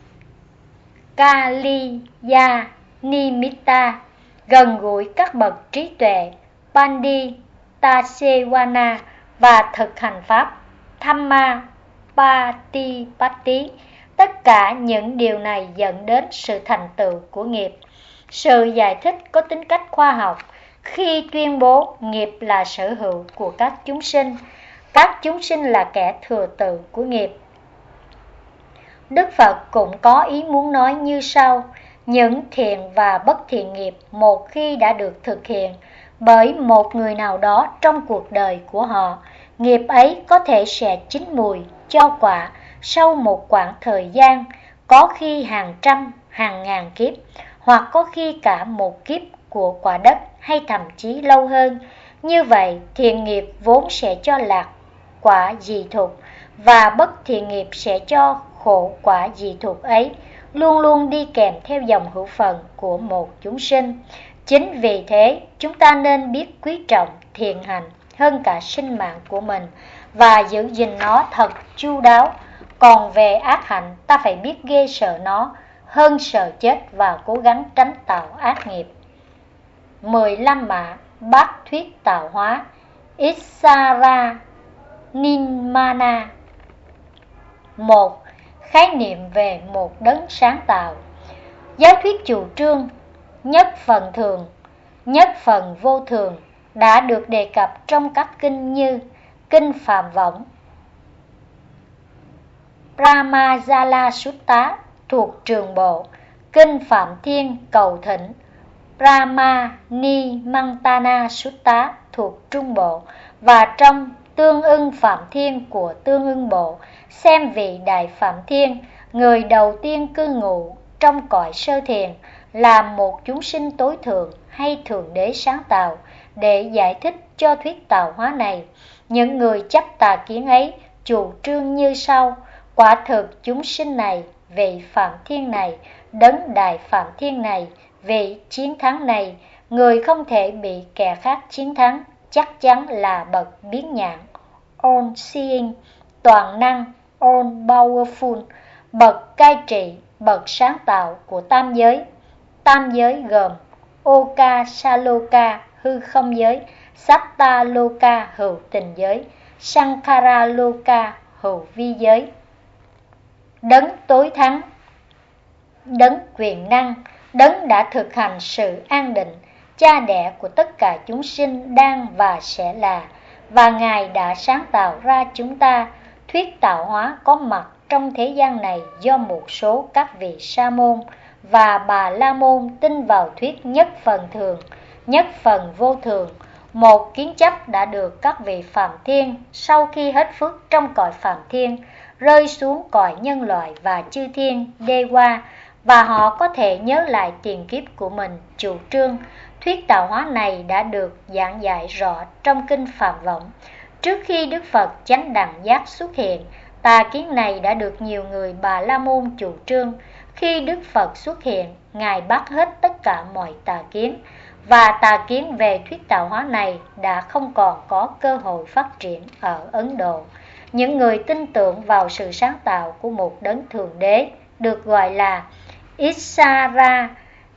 Kaliya Nimitta, gần gũi các bậc trí tuệ, Panditasewana, và thực hành pháp, Dhamma Patipatti. Tất cả những điều này dẫn đến sự thành tựu của nghiệp. Sự giải thích có tính cách khoa học khi tuyên bố nghiệp là sở hữu của các chúng sinh là kẻ thừa tự của nghiệp. Đức Phật cũng có ý muốn nói như sau: những thiện và bất thiện nghiệp một khi đã được thực hiện bởi một người nào đó trong cuộc đời của họ, nghiệp ấy có thể sẽ chín mùi, cho quả sau một quãng thời gian, có khi hàng trăm, hàng ngàn kiếp, hoặc có khi cả một kiếp của quả đất, hay thậm chí lâu hơn. Như vậy, thiện nghiệp vốn sẽ cho lạc quả dị thục, và bất thiện nghiệp sẽ cho khổ quả dị thục ấy, luôn luôn đi kèm theo dòng hữu phần của một chúng sinh. Chính vì thế, chúng ta nên biết quý trọng thiện hành hơn cả sinh mạng của mình và giữ gìn nó thật chu đáo. Còn về ác hạnh, ta phải biết ghê sợ nó hơn sợ chết và cố gắng tránh tạo ác nghiệp. 15 mã bát thuyết tạo hóa, Issara Nimmana. 1. Khái niệm về một đấng sáng tạo. Giáo thuyết chủ trương nhất phần thường, nhất phần vô thường đã được đề cập trong các kinh như Kinh Phạm Võng, Brahmajala Sutta thuộc Trường Bộ, Kinh Phạm Thiên Cầu Thỉnh, Brahmani Mantana Sutta thuộc Trung Bộ, và trong Tương ưng Phạm Thiên của Tương ưng Bộ, xem vị Đại Phạm Thiên, người đầu tiên cư ngụ trong cõi sơ thiền, là một chúng sinh tối thượng hay Thượng Đế sáng tạo, để giải thích cho thuyết tạo hóa này. Những người chấp tà kiến ấy chủ trương như sau: quả thực chúng sinh này, vị Phạm Thiên này, đấng Đại Phạm Thiên này, vị chiến thắng này, người không thể bị kẻ khác chiến thắng, chắc chắn là bậc biến nhãn, all seeing, toàn năng, all powerful, bậc cai trị, bậc sáng tạo của tam giới. Tam giới gồm Oka Saloka hư không giới, Satta Loka hữu tình giới, Sankhara Loka hữu vi giới. Đấng tối thắng, đấng quyền năng, đấng đã thực hành sự an định, cha đẻ của tất cả chúng sinh đang và sẽ là, và Ngài đã sáng tạo ra chúng ta. Thuyết tạo hóa có mặt trong thế gian này do một số các vị sa môn và bà la môn tin vào thuyết nhất phần thường, nhất phần vô thường, một kiến chấp đã được các vị Phạm Thiên sau khi hết phước trong cõi Phạm Thiên rơi xuống cõi nhân loại và chư thiên, đê qua, và họ có thể nhớ lại tiền kiếp của mình. Chủ trương thuyết tạo hóa này đã được giảng dạy rõ trong Kinh Phạm Võng. Trước khi Đức Phật chánh đẳng giác xuất hiện, tà kiến này đã được nhiều người Bà La Môn chủ trương. Khi Đức Phật xuất hiện, Ngài bắt hết tất cả mọi tà kiến, và tà kiến về thuyết tạo hóa này đã không còn có cơ hội phát triển ở Ấn Độ. Những người tin tưởng vào sự sáng tạo của một đấng Thượng Đế được gọi là Issara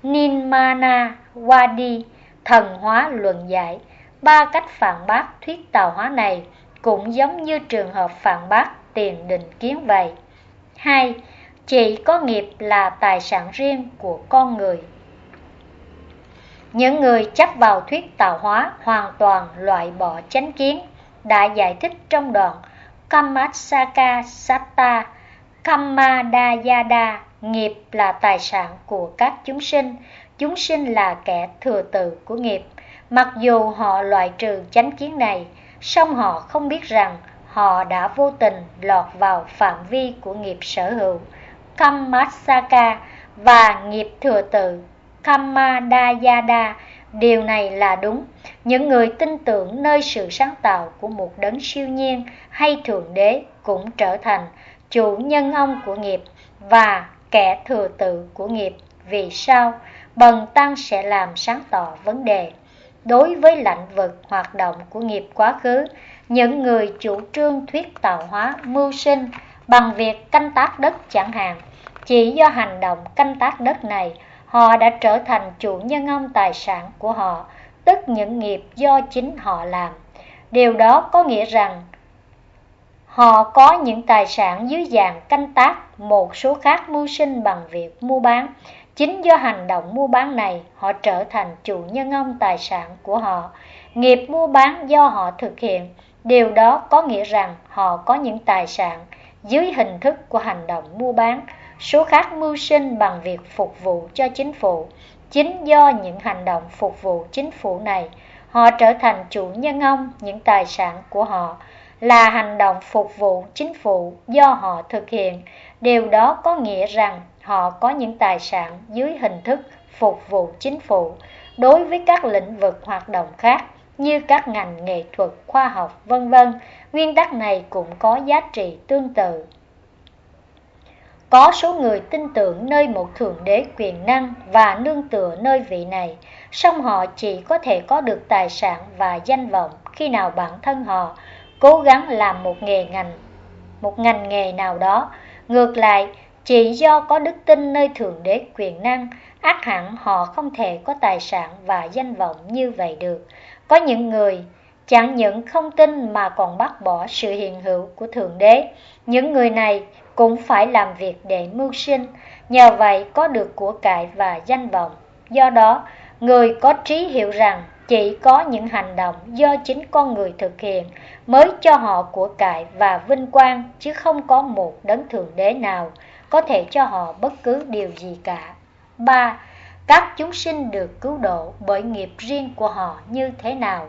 Nimmana Wadi, thần hóa luận giải. Ba cách phản bác thuyết tạo hóa này cũng giống như trường hợp phản bác tiền định kiến vậy. 2. Chỉ có nghiệp là tài sản riêng của con người. Những người chấp vào thuyết tạo hóa hoàn toàn loại bỏ chánh kiến đã giải thích trong đoạn Kammasaka Satta Kammadayada nghiệp là tài sản của các chúng sinh là kẻ thừa tự của nghiệp. Mặc dù họ loại trừ chánh kiến này, song họ không biết rằng họ đã vô tình lọt vào phạm vi của nghiệp sở hữu Kammasaka và nghiệp thừa tự Kammadayada. Điều này là đúng. Những người tin tưởng nơi sự sáng tạo của một đấng siêu nhiên hay Thượng Đế cũng trở thành chủ nhân ông của nghiệp và kẻ thừa tự của nghiệp. Vì sao? Bần tăng sẽ làm sáng tỏ vấn đề. Đối với lãnh vực hoạt động của nghiệp quá khứ, những người chủ trương thuyết tạo hóa mưu sinh bằng việc canh tác đất chẳng hạn, chỉ do hành động canh tác đất này, họ đã trở thành chủ nhân ông tài sản của họ, tức những nghiệp do chính họ làm. Điều đó có nghĩa rằng họ có những tài sản dưới dạng canh tác, một số khác mưu sinh bằng việc mua bán. Chính do hành động mua bán này, họ trở thành chủ nhân ông tài sản của họ. Nghiệp mua bán do họ thực hiện, điều đó có nghĩa rằng họ có những tài sản dưới hình thức của hành động mua bán. Số khác mưu sinh bằng việc phục vụ cho chính phủ. Chính do những hành động phục vụ chính phủ này, họ trở thành chủ nhân ông những tài sản của họ là hành động phục vụ chính phủ do họ thực hiện. Điều đó có nghĩa rằng họ có những tài sản dưới hình thức phục vụ chính phủ. Đối với các lĩnh vực hoạt động khác như các ngành nghệ thuật, khoa học, v.v., nguyên tắc này cũng có giá trị tương tự. Có số người tin tưởng nơi một Thượng Đế quyền năng và nương tựa nơi vị này, song họ chỉ có thể có được tài sản và danh vọng khi nào bản thân họ cố gắng làm một ngành nghề nào đó. Ngược lại, chỉ do có đức tin nơi Thượng Đế quyền năng, ắt hẳn họ không thể có tài sản và danh vọng như vậy được. Có những người chẳng những không tin mà còn bác bỏ sự hiện hữu của Thượng Đế. Những người này cũng phải làm việc để mưu sinh, nhờ vậy có được của cải và danh vọng. Do đó, người có trí hiểu rằng chỉ có những hành động do chính con người thực hiện mới cho họ của cải và vinh quang, chứ không có một đấng Thượng Đế nào có thể cho họ bất cứ điều gì cả. 3. Các chúng sinh được cứu độ bởi nghiệp riêng của họ như thế nào?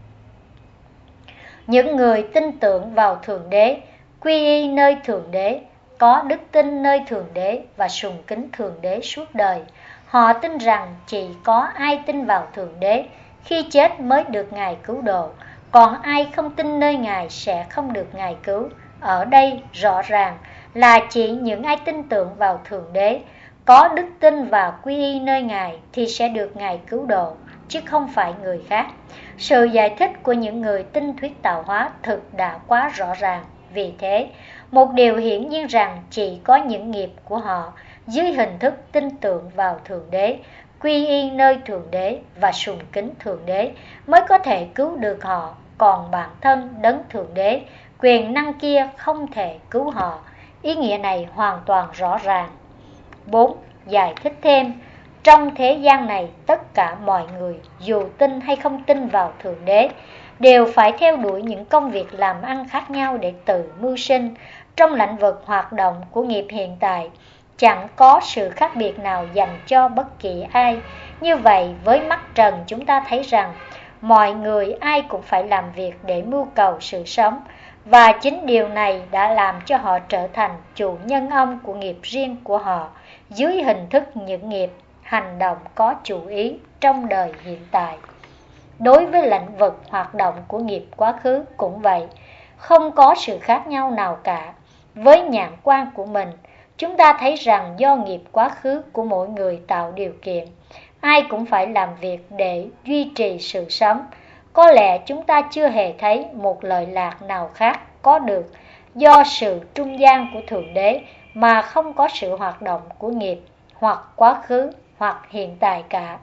Những người tin tưởng vào Thượng Đế, quy y nơi Thượng Đế, có đức tin nơi Thượng Đế và sùng kính Thượng Đế suốt đời. Họ tin rằng chỉ có ai tin vào Thượng Đế khi chết mới được Ngài cứu độ, còn ai không tin nơi Ngài sẽ không được Ngài cứu. Ở đây rõ ràng là chỉ những ai tin tưởng vào Thượng Đế, có đức tin và quy y nơi Ngài thì sẽ được Ngài cứu độ, chứ không phải người khác. Sự giải thích của những người tin thuyết tạo hóa thực đã quá rõ ràng. Vì thế, một điều hiển nhiên rằng chỉ có những nghiệp của họ dưới hình thức tin tưởng vào Thượng Đế, quy y nơi Thượng Đế và sùng kính Thượng Đế mới có thể cứu được họ, còn bản thân đấng Thượng Đế, quyền năng kia không thể cứu họ. Ý nghĩa này hoàn toàn rõ ràng. 4. Giải thích thêm, trong thế gian này tất cả mọi người, dù tin hay không tin vào Thượng Đế, đều phải theo đuổi những công việc làm ăn khác nhau để tự mưu sinh. Trong lĩnh vực hoạt động của nghiệp hiện tại, chẳng có sự khác biệt nào dành cho bất kỳ ai. Như vậy, với mắt trần chúng ta thấy rằng mọi người ai cũng phải làm việc để mưu cầu sự sống, và chính điều này đã làm cho họ trở thành chủ nhân ông của nghiệp riêng của họ dưới hình thức những nghiệp hành động có chủ ý trong đời hiện tại. Đối với lĩnh vực hoạt động của nghiệp quá khứ cũng vậy, không có sự khác nhau nào cả. Với nhãn quan của mình, chúng ta thấy rằng do nghiệp quá khứ của mỗi người tạo điều kiện, ai cũng phải làm việc để duy trì sự sống. Có lẽ chúng ta chưa hề thấy một lợi lạc nào khác có được do sự trung gian của Thượng Đế mà không có sự hoạt động của nghiệp hoặc quá khứ hoặc hiện tại cả.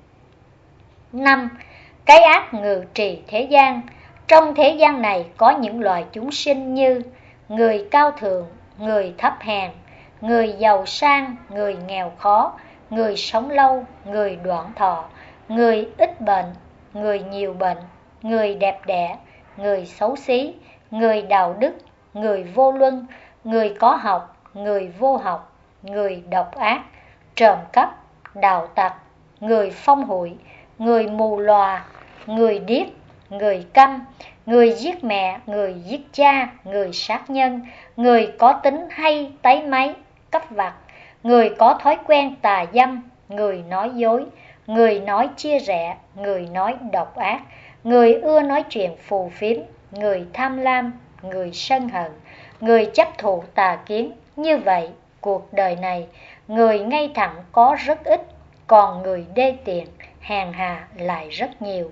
5. Cái ác ngự trị thế gian. Trong thế gian này có những loài chúng sinh như người cao thượng, người thấp hèn, người giàu sang, người nghèo khó, người sống lâu, người đoạn thọ, người ít bệnh, người nhiều bệnh, người đẹp đẽ, người xấu xí, người đạo đức, người vô luân, người có học, người vô học, người độc ác, trộm cắp, đạo tặc, người phong hụi, người mù lòa, người điếc, người câm, người giết mẹ, người giết cha, người sát nhân, người có tính hay táy máy, cấp vặt, người có thói quen tà dâm, người nói dối, người nói chia rẽ, người nói độc ác, người ưa nói chuyện phù phiếm, người tham lam, người sân hận, người chấp thụ tà kiến. Như vậy, cuộc đời này, người ngay thẳng có rất ít, còn người đê tiện, hèn hạ lại rất nhiều.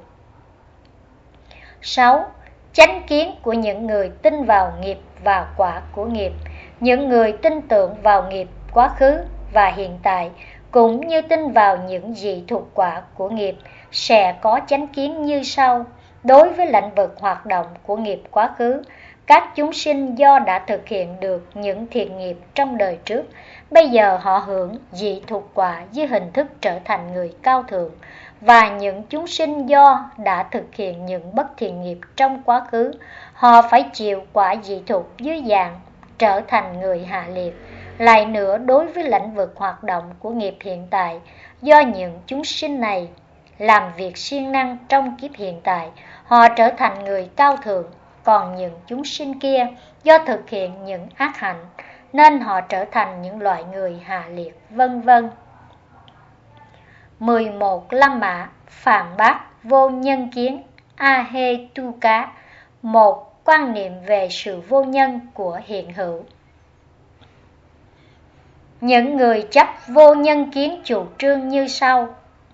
6. Chánh kiến của những người tin vào nghiệp và quả của nghiệp. Những người tin tưởng vào nghiệp quá khứ và hiện tại, cũng như tin vào những gì thuộc quả của nghiệp, sẽ có chánh kiến như sau. Đối với lĩnh vực hoạt động của nghiệp quá khứ, các chúng sinh do đã thực hiện được những thiện nghiệp trong đời trước, bây giờ họ hưởng dị thuộc quả dưới hình thức trở thành người cao thượng, và những chúng sinh do đã thực hiện những bất thiện nghiệp trong quá khứ, họ phải chịu quả dị thuộc dưới dạng trở thành người hạ liệt. Lại nữa, đối với lĩnh vực hoạt động của nghiệp hiện tại, do những chúng sinh này làm việc siêng năng trong kiếp hiện tại, họ trở thành người cao thượng, còn những chúng sinh kia do thực hiện những ác hạnh nên họ trở thành những loại người hạ liệt, vân vân. 11. Lâm mã phản bác vô nhân kiến Ahetuka. Một, quan niệm về sự vô nhân của hiện hữu. Những người chấp vô nhân kiến chủ trương như sau.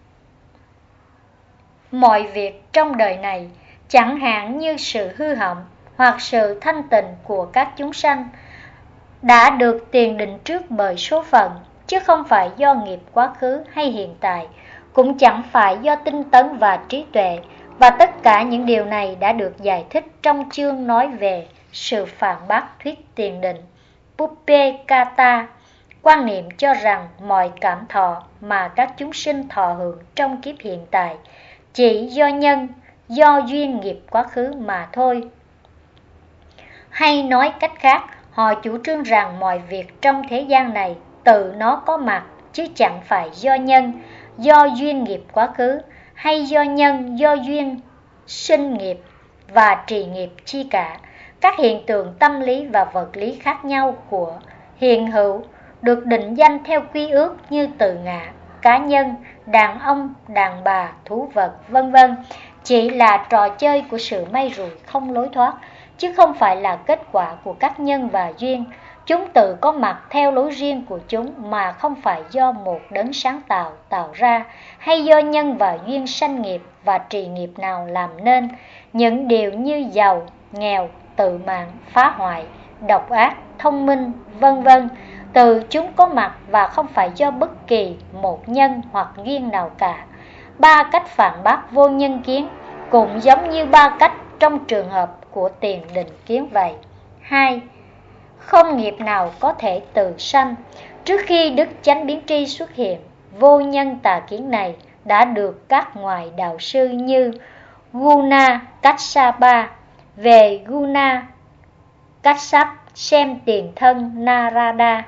Mọi việc trong đời này, chẳng hạn như sự hư hỏng hoặc sự thanh tịnh của các chúng sanh, đã được tiền định trước bởi số phận, chứ không phải do nghiệp quá khứ hay hiện tại, cũng chẳng phải do tinh tấn và trí tuệ, và tất cả những điều này đã được giải thích trong chương nói về sự phản bác thuyết tiền định. Puppekata quan niệm cho rằng mọi cảm thọ mà các chúng sinh thọ hưởng trong kiếp hiện tại chỉ do nhân, do duyên nghiệp quá khứ mà thôi. Hay nói cách khác, họ chủ trương rằng mọi việc trong thế gian này tự nó có mặt, chứ chẳng phải do nhân, do duyên nghiệp quá khứ, hay do nhân, do duyên sinh nghiệp và trì nghiệp chi cả. Các hiện tượng tâm lý và vật lý khác nhau của hiện hữu được định danh theo quy ước như tự ngã, cá nhân, đàn ông, đàn bà, thú vật, vân vân, chỉ là trò chơi của sự may rủi không lối thoát, chứ không phải là kết quả của các nhân và duyên. Chúng tự có mặt theo lối riêng của chúng, mà không phải do một đấng sáng tạo ra, hay do nhân và duyên sanh nghiệp và trì nghiệp nào làm nên. Những điều như giàu, nghèo, tự mạng, phá hoại, độc ác, thông minh, vân vân, từ chúng có mặt và không phải do bất kỳ một nhân hoặc duyên nào cả. Ba cách phản bác vô nhân kiến cũng giống như ba cách trong trường hợp của tiền định kiến vậy. 2. Không nghiệp nào có thể tự sanh. Trước khi đức chánh biến tri xuất hiện, vô nhân tà kiến này đã được các ngoại đạo sư như Guna Kassapa về Guna Kassap xem tiền thân Narada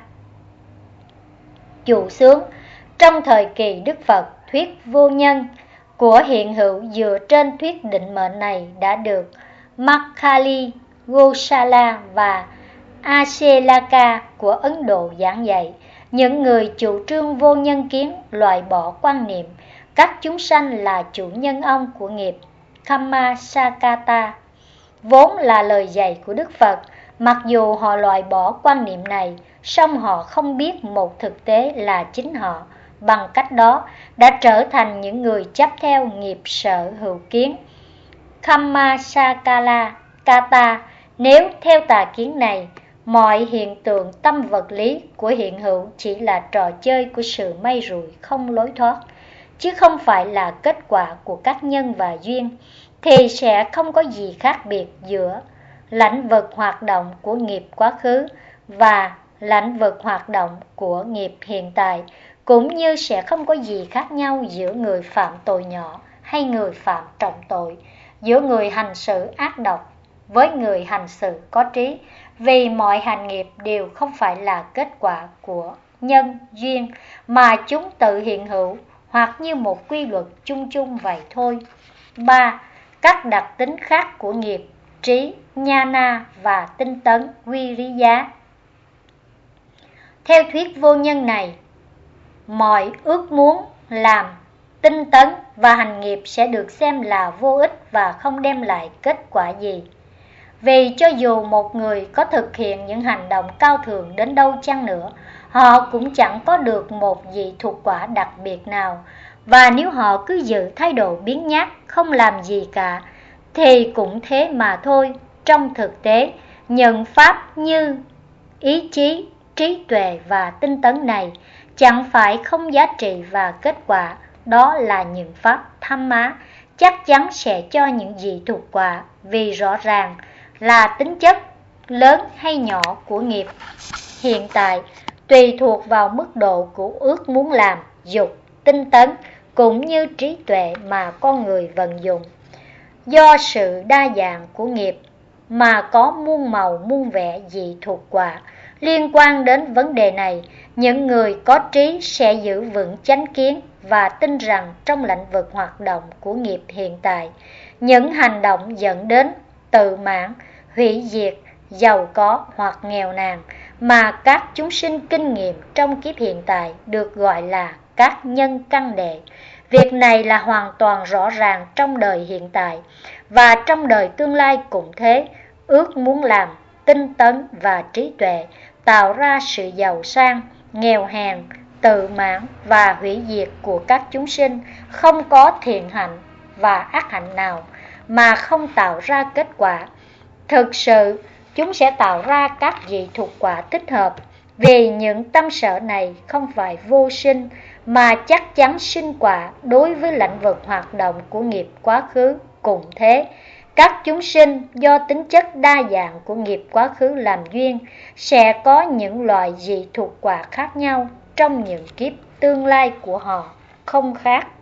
chủ xướng trong thời kỳ Đức Phật thuyết vô nhân của hiện hữu dựa trên thuyết định mệnh này đã được Makkali Gosala và Aselaka của Ấn Độ giảng dạy. Những người chủ trương vô nhân kiến loại bỏ quan niệm các chúng sanh là chủ nhân ông của nghiệp Kamma Sakata, vốn là lời dạy của Đức Phật. Mặc dù họ loại bỏ quan niệm này, song họ không biết một thực tế là chính họ, bằng cách đó, đã trở thành những người chấp theo nghiệp sở hữu kiến Kamma Sakala Kata. Nếu theo tà kiến này, mọi hiện tượng tâm vật lý của hiện hữu chỉ là trò chơi của sự may rủi không lối thoát, chứ không phải là kết quả của các nhân và duyên, thì sẽ không có gì khác biệt giữa lĩnh vực hoạt động của nghiệp quá khứ và lĩnh vực hoạt động của nghiệp hiện tại, cũng như sẽ không có gì khác nhau giữa người phạm tội nhỏ hay người phạm trọng tội, giữa người hành xử ác độc với người hành xử có trí, vì mọi hành nghiệp đều không phải là kết quả của nhân, duyên mà chúng tự hiện hữu hoặc như một quy luật chung chung vậy thôi. 3. Các đặc tính khác của nghiệp: trí, nhana và tinh tấn, viriya. Theo thuyết vô nhân này, mọi ước muốn làm, tinh tấn và hành nghiệp sẽ được xem là vô ích và không đem lại kết quả gì. Vì cho dù một người có thực hiện những hành động cao thượng đến đâu chăng nữa, họ cũng chẳng có được một vị thuộc quả đặc biệt nào. Và nếu họ cứ giữ thái độ biếng nhác, không làm gì cả, thì cũng thế mà thôi. Trong thực tế, những pháp như ý chí, trí tuệ và tinh tấn này chẳng phải không giá trị và kết quả. Đó là những pháp tham má, chắc chắn sẽ cho những gì thuộc quả, vì rõ ràng là tính chất lớn hay nhỏ của nghiệp hiện tại tùy thuộc vào mức độ của ước muốn làm, dục, tinh tấn cũng như trí tuệ mà con người vận dụng. Do sự đa dạng của nghiệp mà có muôn màu muôn vẻ dị thuộc quả. Liên quan đến vấn đề này, những người có trí sẽ giữ vững chánh kiến và tin rằng trong lĩnh vực hoạt động của nghiệp hiện tại, những hành động dẫn đến tự mãn, hủy diệt, giàu có hoặc nghèo nàn mà các chúng sinh kinh nghiệm trong kiếp hiện tại được gọi là các nhân căn đệ. Việc này là hoàn toàn rõ ràng trong đời hiện tại, và trong đời tương lai cũng thế. Ước muốn làm, tinh tấn và trí tuệ tạo ra sự giàu sang, nghèo hèn, tự mãn và hủy diệt của các chúng sinh. Không có thiện hạnh và ác hạnh nào mà không tạo ra kết quả. Thực sự, chúng sẽ tạo ra các vị thuộc quả thích hợp, vì những tâm sở này không phải vô sinh mà chắc chắn sinh quả đối với lĩnh vực hoạt động của nghiệp quá khứ. Cũng thế, các chúng sinh do tính chất đa dạng của nghiệp quá khứ làm duyên sẽ có những loại dị thuộc quả khác nhau trong những kiếp tương lai của họ, không khác.